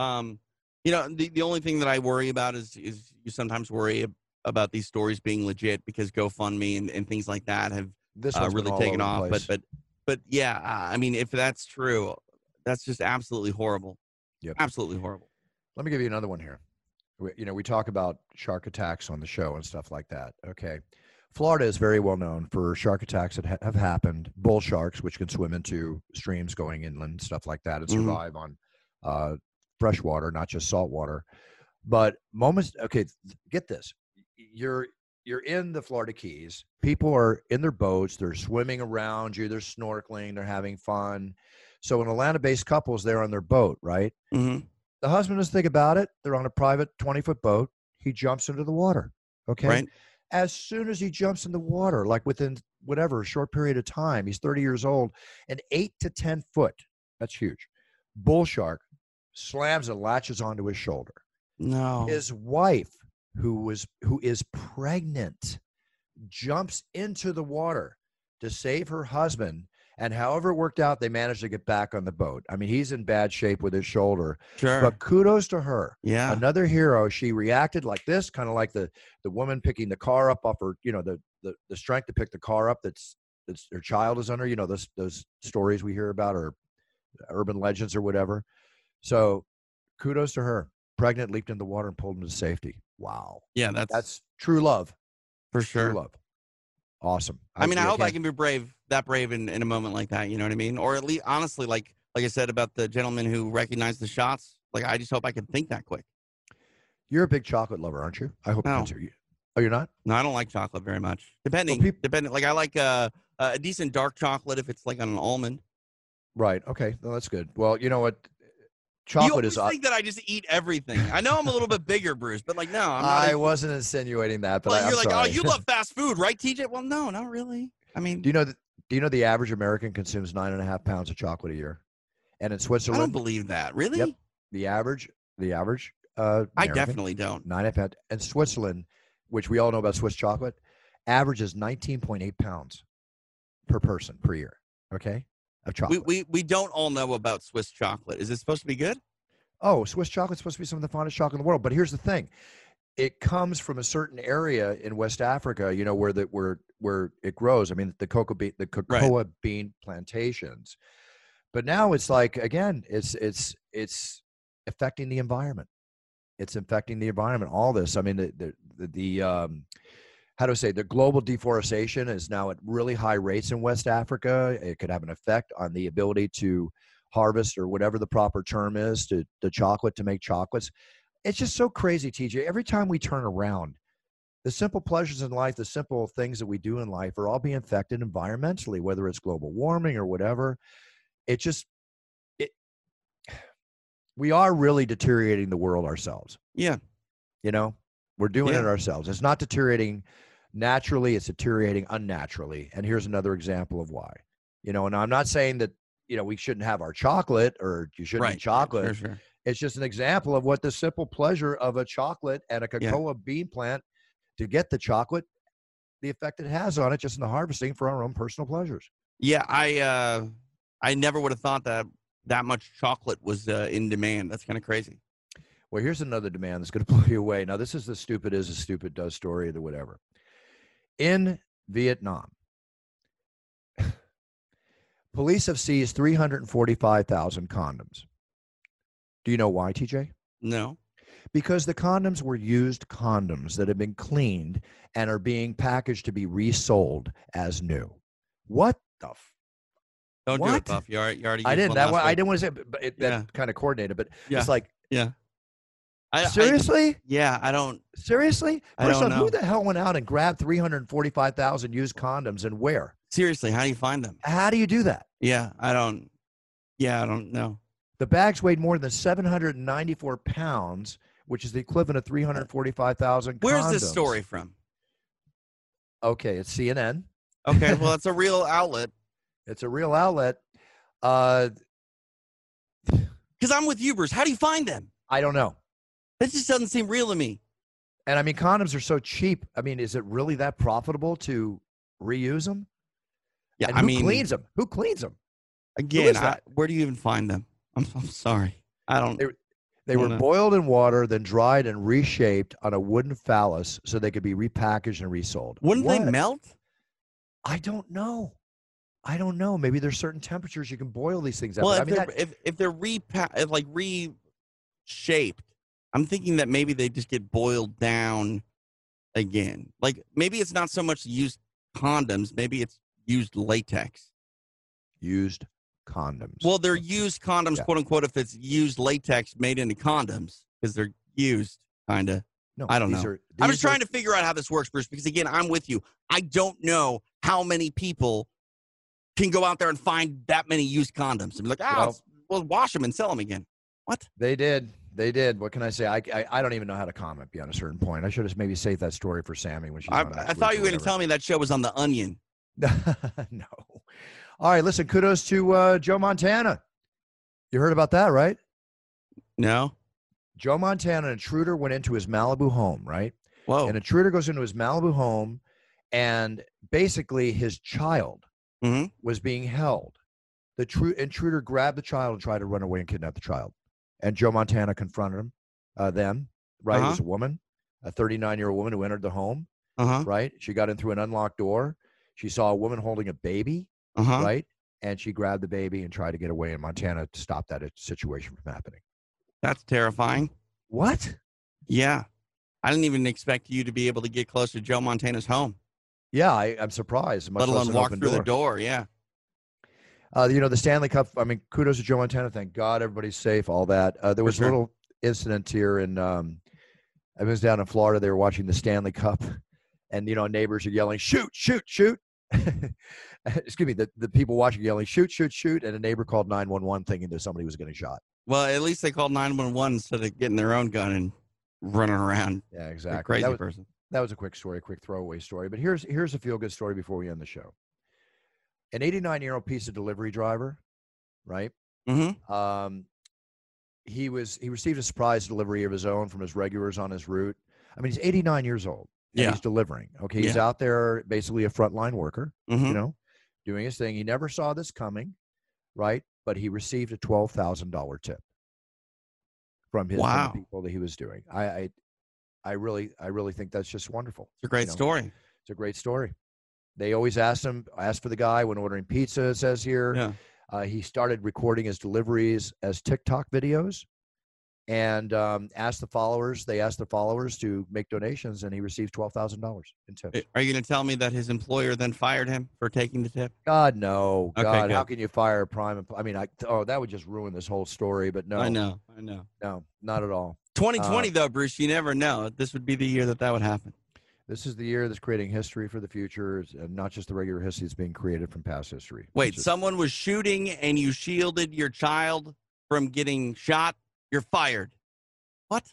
[SPEAKER 3] You know, the only thing that I worry about is you sometimes worry about these stories being legit because GoFundMe and things like that have
[SPEAKER 2] This one's been
[SPEAKER 3] really
[SPEAKER 2] all
[SPEAKER 3] taken
[SPEAKER 2] over the
[SPEAKER 3] off.
[SPEAKER 2] place.
[SPEAKER 3] But yeah, I mean, if that's true, that's just absolutely horrible.
[SPEAKER 2] Yep.
[SPEAKER 3] Absolutely horrible.
[SPEAKER 2] Let me give you another one here. We talk about shark attacks on the show and stuff like that. Okay. Florida is very well known for shark attacks that have happened. Bull sharks, which can swim into streams going inland, stuff like that, and
[SPEAKER 3] Mhm.
[SPEAKER 2] survive on fresh water, not just salt water. But get this. You're in the Florida Keys. People are in their boats. They're swimming around you. They're snorkeling. They're having fun. So an Atlanta-based couple's there on their boat, right?
[SPEAKER 3] hmm
[SPEAKER 2] The husband doesn't think about it. They're on a private 20-foot boat. He jumps into the water. Okay.
[SPEAKER 3] Right.
[SPEAKER 2] As soon as he jumps in the water, like within whatever a short period of time, he's 30 years old, an 8 to 10 foot, that's huge, bull shark slams and latches onto his shoulder.
[SPEAKER 3] No.
[SPEAKER 2] His wife, who is pregnant, jumps into the water to save her husband. And however it worked out, they managed to get back on the boat. I mean, he's in bad shape with his shoulder.
[SPEAKER 3] Sure.
[SPEAKER 2] But kudos to her.
[SPEAKER 3] Yeah.
[SPEAKER 2] Another hero. She reacted like this, kind of like the woman picking the car up off her, the strength to pick the car up that's her child is under, those stories we hear about, or urban legends or whatever. So kudos to her. Pregnant, leaped in the water and pulled him to safety. Wow.
[SPEAKER 3] Yeah,
[SPEAKER 2] That's true love.
[SPEAKER 3] for sure.
[SPEAKER 2] True love. Awesome.
[SPEAKER 3] I mean, I hope I
[SPEAKER 2] can't-
[SPEAKER 3] can be that brave in a moment like that. You know what I mean? Or at least, honestly, like I said about the gentleman who recognized the shots. Like, I just hope I can think that quick.
[SPEAKER 2] You're a big chocolate lover, aren't you? I hope
[SPEAKER 3] No.
[SPEAKER 2] that's you. Oh, you're not?
[SPEAKER 3] No, I don't like chocolate very much. Depending. Like, I like a decent dark chocolate if it's like on an almond.
[SPEAKER 2] Right. Okay. No, that's good. Well, you know what?
[SPEAKER 3] You
[SPEAKER 2] Chocolate
[SPEAKER 3] always
[SPEAKER 2] is.
[SPEAKER 3] think that I just eat everything. I know I'm a little bit bigger, Bruce, but like, no, I'm not.
[SPEAKER 2] I wasn't insinuating that, but
[SPEAKER 3] Well,
[SPEAKER 2] I'm
[SPEAKER 3] you're like,
[SPEAKER 2] sorry.
[SPEAKER 3] oh, you love fast food, right, TJ? Well, no, not really. I mean,
[SPEAKER 2] Do you know the average American consumes 9.5 pounds of chocolate a year, and in
[SPEAKER 3] I don't
[SPEAKER 2] Switzerland,
[SPEAKER 3] believe that. Really?
[SPEAKER 2] Yep. the average.
[SPEAKER 3] I
[SPEAKER 2] American,
[SPEAKER 3] definitely don't.
[SPEAKER 2] 9.5 pounds. And Switzerland, which we all know about Swiss chocolate, averages 19.8 pounds per person per year. Okay, of chocolate.
[SPEAKER 3] We don't all know about Swiss chocolate. Is it supposed to be good?
[SPEAKER 2] Oh, Swiss chocolate's supposed to be some of the finest chocolate in the world. But here's the thing. It comes from a certain area in West Africa, where it grows. I mean, the cocoa bean plantations. But now it's like, again, it's affecting the environment. It's affecting the environment. All this. I mean, how do I say, the global deforestation is now at really high rates in West Africa. It could have an effect on the ability to harvest, or whatever the proper term is, to chocolate, to make chocolates. It's just so crazy, TJ. Every time we turn around, the simple pleasures in life, the simple things that we do in life are all being affected environmentally, whether it's global warming or whatever. We are really deteriorating the world ourselves.
[SPEAKER 3] Yeah.
[SPEAKER 2] We're doing
[SPEAKER 3] Yeah.
[SPEAKER 2] it ourselves. It's not deteriorating naturally, it's deteriorating unnaturally. And here's another example of why. And I'm not saying that, we shouldn't have our chocolate, or you shouldn't eat chocolate.
[SPEAKER 3] Sure.
[SPEAKER 2] It's just an example of what the simple pleasure of a chocolate and a cocoa bean plant to get the chocolate, the effect it has on it, just in the harvesting for our own personal pleasures.
[SPEAKER 3] Yeah, I never would have thought that much chocolate was in demand. That's kind of crazy.
[SPEAKER 2] Well, here's another demand that's going to blow you away. Now, this is the stupid is as stupid does story, or whatever. In Vietnam, police have seized 345,000 condoms. Do you know why, TJ?
[SPEAKER 3] No.
[SPEAKER 2] Because the condoms were used condoms that have been cleaned and are being packaged to be resold as new. What the?
[SPEAKER 3] Don't do
[SPEAKER 2] What?
[SPEAKER 3] it, Buff. You already
[SPEAKER 2] I
[SPEAKER 3] used
[SPEAKER 2] didn't.
[SPEAKER 3] one
[SPEAKER 2] That
[SPEAKER 3] last
[SPEAKER 2] one, I
[SPEAKER 3] week.
[SPEAKER 2] didn't want to say, but
[SPEAKER 3] Yeah.
[SPEAKER 2] that kind of coordinated. But
[SPEAKER 3] Yeah.
[SPEAKER 2] it's like,
[SPEAKER 3] Yeah.
[SPEAKER 2] seriously,
[SPEAKER 3] I don't.
[SPEAKER 2] seriously.
[SPEAKER 3] I
[SPEAKER 2] First
[SPEAKER 3] don't
[SPEAKER 2] off,
[SPEAKER 3] know.
[SPEAKER 2] who the hell went out and grabbed 345,000 used condoms, and where?
[SPEAKER 3] Seriously, how do you find them?
[SPEAKER 2] How do you do that?
[SPEAKER 3] Yeah, I don't know.
[SPEAKER 2] The bags weighed more than 794 pounds, which is the equivalent of 345,000 condoms.
[SPEAKER 3] Where's this story from?
[SPEAKER 2] Okay, it's CNN.
[SPEAKER 3] Okay, well, it's a real outlet.
[SPEAKER 2] It's a real outlet.
[SPEAKER 3] Because I'm with you, Bruce. How do you find them?
[SPEAKER 2] I don't know.
[SPEAKER 3] This just doesn't seem real to me.
[SPEAKER 2] And I mean, condoms are so cheap. I mean, is it really that profitable to reuse them?
[SPEAKER 3] Yeah,
[SPEAKER 2] and who cleans them? Who cleans them?
[SPEAKER 3] Again, where do you even find them? I'm sorry. I don't.
[SPEAKER 2] They were boiled in water, then dried and reshaped on a wooden phallus so they could be repackaged and resold.
[SPEAKER 3] Wouldn't they melt?
[SPEAKER 2] I don't know. Maybe there's certain temperatures you can boil these things at.
[SPEAKER 3] Well,
[SPEAKER 2] if
[SPEAKER 3] they're reshaped, I'm thinking that maybe they just get boiled down again. Like maybe it's not so much used condoms, maybe it's used latex.
[SPEAKER 2] Used condoms.
[SPEAKER 3] Well, they're used condoms, quote unquote, if it's used latex made into condoms because they're used, kind of. No, I don't know. I'm just trying to figure out how this works, Bruce, because again, I'm with you. I don't know how many people can go out there and find that many used condoms and be like, we'll wash them and sell them again. What?
[SPEAKER 2] They did. What can I say? I don't even know how to comment beyond a certain point. I should have maybe saved that story for Sammy when she's on next
[SPEAKER 3] I thought you were going to tell me that show was on The Onion.
[SPEAKER 2] No. All right, listen, kudos to Joe Montana. You heard about that, right?
[SPEAKER 3] No.
[SPEAKER 2] Joe Montana, an intruder went into his Malibu home, right?
[SPEAKER 3] Whoa.
[SPEAKER 2] An intruder goes into his Malibu home, and basically his child was being held. The intruder grabbed the child and tried to run away and kidnap the child. And Joe Montana confronted him, them, right? It was a woman, a 39-year-old woman who entered the home, right? She got in through an unlocked door. She saw a woman holding a baby, right? And she grabbed the baby and tried to get away in Montana to stop that situation from happening.
[SPEAKER 3] That's terrifying.
[SPEAKER 2] What?
[SPEAKER 3] Yeah. I didn't even expect you to be able to get close to Joe Montana's home.
[SPEAKER 2] Yeah, I'm surprised.
[SPEAKER 3] Let alone walk through the door, yeah.
[SPEAKER 2] The Stanley Cup, I mean, kudos to Joe Montana. Thank God everybody's safe, all that. There was a little incident here in, I was down in Florida. They were watching the Stanley Cup, and, neighbors are yelling, shoot, shoot, shoot. Excuse me, the people watching yelling, shoot, shoot, shoot, and a neighbor called 911 thinking that somebody was getting shot.
[SPEAKER 3] Well, at least they called 911 instead of getting their own gun and running around.
[SPEAKER 2] Yeah, exactly.
[SPEAKER 3] Crazy person.
[SPEAKER 2] That was a quick story, a quick throwaway story. But here's a feel-good story before we end the show. An 89-year-old pizza delivery driver, right?
[SPEAKER 3] Mm-hmm.
[SPEAKER 2] He received a surprise delivery of his own from his regulars on his route. I mean, he's 89 years old. And he's delivering. Okay, he's out there basically a frontline worker, doing his thing. He never saw this coming, right? But he received a $12,000 tip from the people that he was doing. I really think that's just wonderful.
[SPEAKER 3] It's a great story.
[SPEAKER 2] It's a great story. They always asked for the guy when ordering pizza, it says here.
[SPEAKER 3] Yeah.
[SPEAKER 2] He started recording his deliveries as TikTok videos and asked the followers to make donations, and he received $12,000 in tips.
[SPEAKER 3] Are you going to tell me that his employer then fired him for taking the tip?
[SPEAKER 2] God, no.
[SPEAKER 3] Okay,
[SPEAKER 2] God,
[SPEAKER 3] good.
[SPEAKER 2] how can you fire a prime? I mean, that would just ruin this whole story, but no.
[SPEAKER 3] I know.
[SPEAKER 2] No, not at all.
[SPEAKER 3] 2020, though, Bruce, you never know. This would be the year that would happen.
[SPEAKER 2] This is the year that's creating history for the future, and not just the regular history that's being created from past history.
[SPEAKER 3] Wait, someone was shooting and you shielded your child from getting shot? You're fired. What?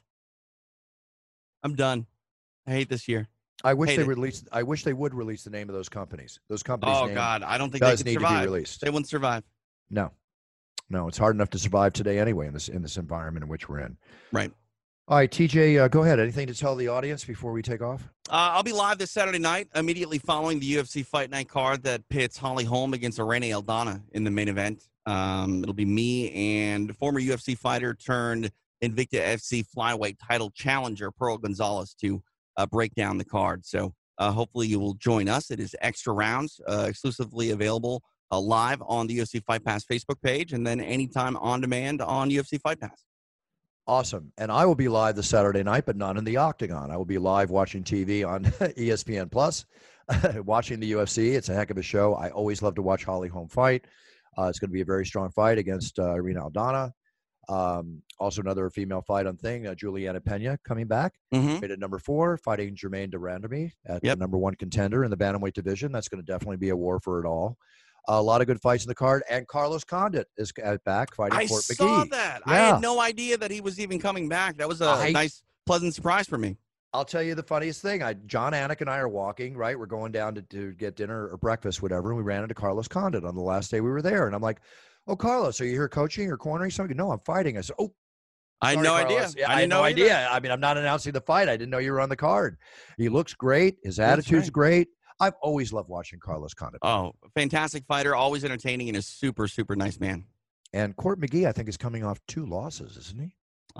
[SPEAKER 3] I'm done. I hate this year.
[SPEAKER 2] I wish they would release the name of those companies. Those companies.
[SPEAKER 3] Oh God, I don't think they could
[SPEAKER 2] need
[SPEAKER 3] survive.
[SPEAKER 2] To be released.
[SPEAKER 3] They wouldn't survive.
[SPEAKER 2] No, it's hard enough to survive today anyway in this environment in which we're in.
[SPEAKER 3] Right.
[SPEAKER 2] All right, TJ, go ahead. Anything to tell the audience before we take off?
[SPEAKER 3] I'll be live this Saturday night, immediately following the UFC Fight Night card that pits Holly Holm against Irene Aldana in the main event. It'll be me and former UFC fighter turned Invicta FC flyweight title challenger Pearl Gonzalez to break down the card. So hopefully you will join us. It is extra rounds, exclusively available live on the UFC Fight Pass Facebook page, and then anytime on demand on UFC Fight Pass.
[SPEAKER 2] Awesome. And I will be live this Saturday night, but not in the Octagon. I will be live watching TV on ESPN Plus, watching the UFC. It's a heck of a show. I always love to watch Holly Holm fight. It's going to be a very strong fight against Irene Aldana. Also another female fight on thing, Juliana Pena coming back. Made at number 4, fighting Germaine de Randamie at the number 1 contender in the bantamweight division. That's going to definitely be a war for it all. A lot of good fights in the card, and Carlos Condit is back fighting Court McGee.
[SPEAKER 3] I saw that.
[SPEAKER 2] Yeah.
[SPEAKER 3] I had no idea that he was even coming back. That was a nice, pleasant surprise for me.
[SPEAKER 2] I'll tell you the funniest thing. John Anik and I are walking, right? We're going down to get dinner or breakfast, whatever, and we ran into Carlos Condit on the last day we were there. And I'm like, "Oh, Carlos, are you here coaching or cornering something?" "No, I'm fighting." I said, "Oh,
[SPEAKER 3] I had no idea.
[SPEAKER 2] Yeah, I had no idea. I mean, I'm not announcing the fight. I didn't know you were on the card." He looks great. His attitude's great. I've always loved watching Carlos Condit.
[SPEAKER 3] Oh, fantastic fighter, always entertaining, and a super, super nice man.
[SPEAKER 2] And Court McGee, I think, is coming off 2 losses, isn't he?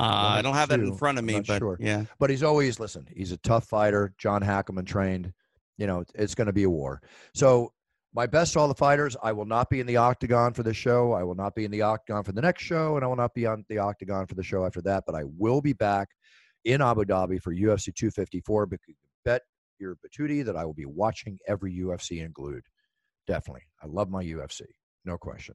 [SPEAKER 3] I don't have that in front of me, but
[SPEAKER 2] sure.
[SPEAKER 3] Yeah.
[SPEAKER 2] But he's always, listen, he's a tough fighter. John Hackelman trained. You know, it's going to be a war. So my best to all the fighters, I will not be in the octagon for this show. I will not be in the octagon for the next show, and I will not be on the octagon for the show after that. But I will be back in Abu Dhabi for UFC 254. But you can bet your patootie that I will be watching every UFC in glued. Definitely. I love my UFC. No question.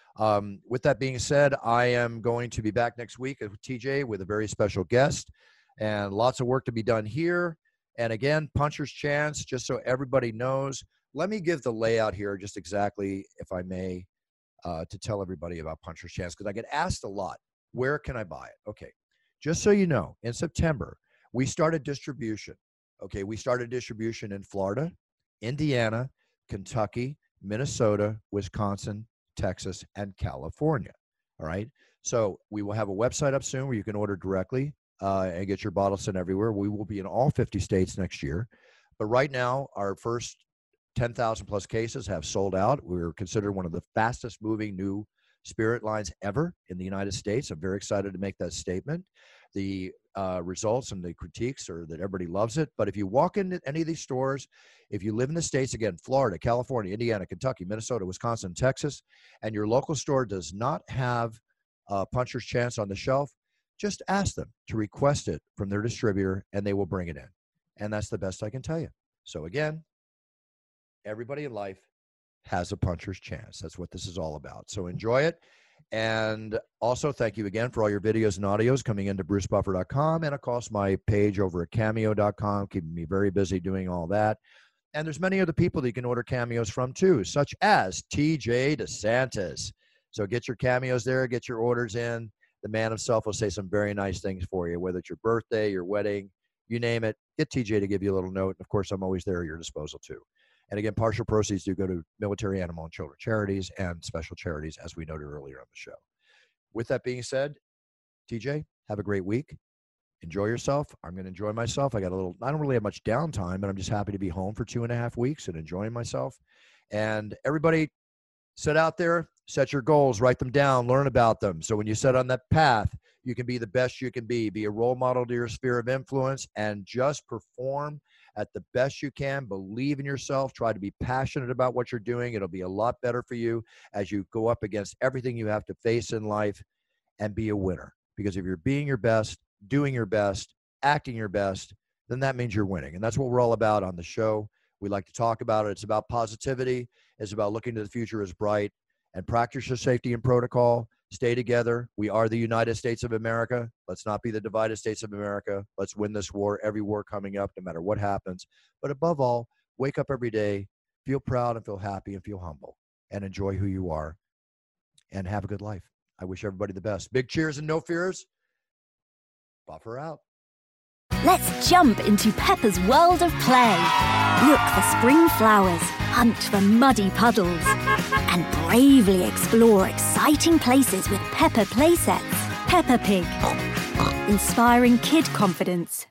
[SPEAKER 2] With that being said, I am going to be back next week with TJ with a very special guest and lots of work to be done here. And again, Puncher's Chance, just so everybody knows, let me give the layout here just exactly, if I may, to tell everybody about Puncher's Chance, because I get asked a lot, where can I buy it? Okay, just so you know, in September, we started distribution. Okay, we started distribution in Florida, Indiana, Kentucky, Minnesota, Wisconsin, Texas, and California. All right. So we will have a website up soon where you can order directly and get your bottles sent everywhere. We will be in all 50 states next year. But right now, our first 10,000 plus cases have sold out. We're considered one of the fastest moving new spirit lines ever in the United States. I'm very excited to make that statement. The results and the critiques are that everybody loves it. But if you walk into any of these stores, if you live in the states, again, Florida, California, Indiana, Kentucky, Minnesota, Wisconsin, Texas, and your local store does not have Puncher's Chance on the shelf, just ask them to request it from their distributor and they will bring it in. And that's the best I can tell you. So again, everybody in life has a Puncher's Chance. That's what this is all about. So enjoy it. And also, thank you again for all your videos and audios coming into brucebuffer.com and, of course, my page over at cameo.com, keeping me very busy doing all that. And there's many other people that you can order cameos from, too, such as TJ DeSantis. So get your cameos there, get your orders in. The man himself will say some very nice things for you, whether it's your birthday, your wedding, you name it. Get TJ to give you a little note. And, of course, I'm always there at your disposal, too. And again, partial proceeds do go to military, animal, and children charities and special charities, as we noted earlier on the show. With that being said, TJ, have a great week. Enjoy yourself. I'm going to enjoy myself. I don't really have much downtime, but I'm just happy to be home for 2.5 weeks and enjoying myself. And everybody, set out there, set your goals, write them down, learn about them. So when you set on that path, you can be the best you can be a role model to your sphere of influence, and just perform at the best you can. Believe in yourself. Try to be passionate about what you're doing. It'll be a lot better for you as you go up against everything you have to face in life, and be a winner. Because if you're being your best, doing your best, acting your best, then that means you're winning. And that's what we're all about on the show. We like to talk about it. It's about positivity. It's about looking to the future as bright, and practice your safety and protocol. Stay together. We are the United States of America. Let's not be the divided states of America. Let's win this war, every war coming up, no matter what happens. But above all, wake up every day, feel proud and feel happy and feel humble, and enjoy who you are, and have a good life. I wish everybody the best. Big cheers and no fears. Buffer out.
[SPEAKER 5] Let's jump into Peppa's world of play. Look for spring flowers, hunt for muddy puddles, and bravely explore exciting places with Peppa playsets. Peppa Pig, inspiring kid confidence.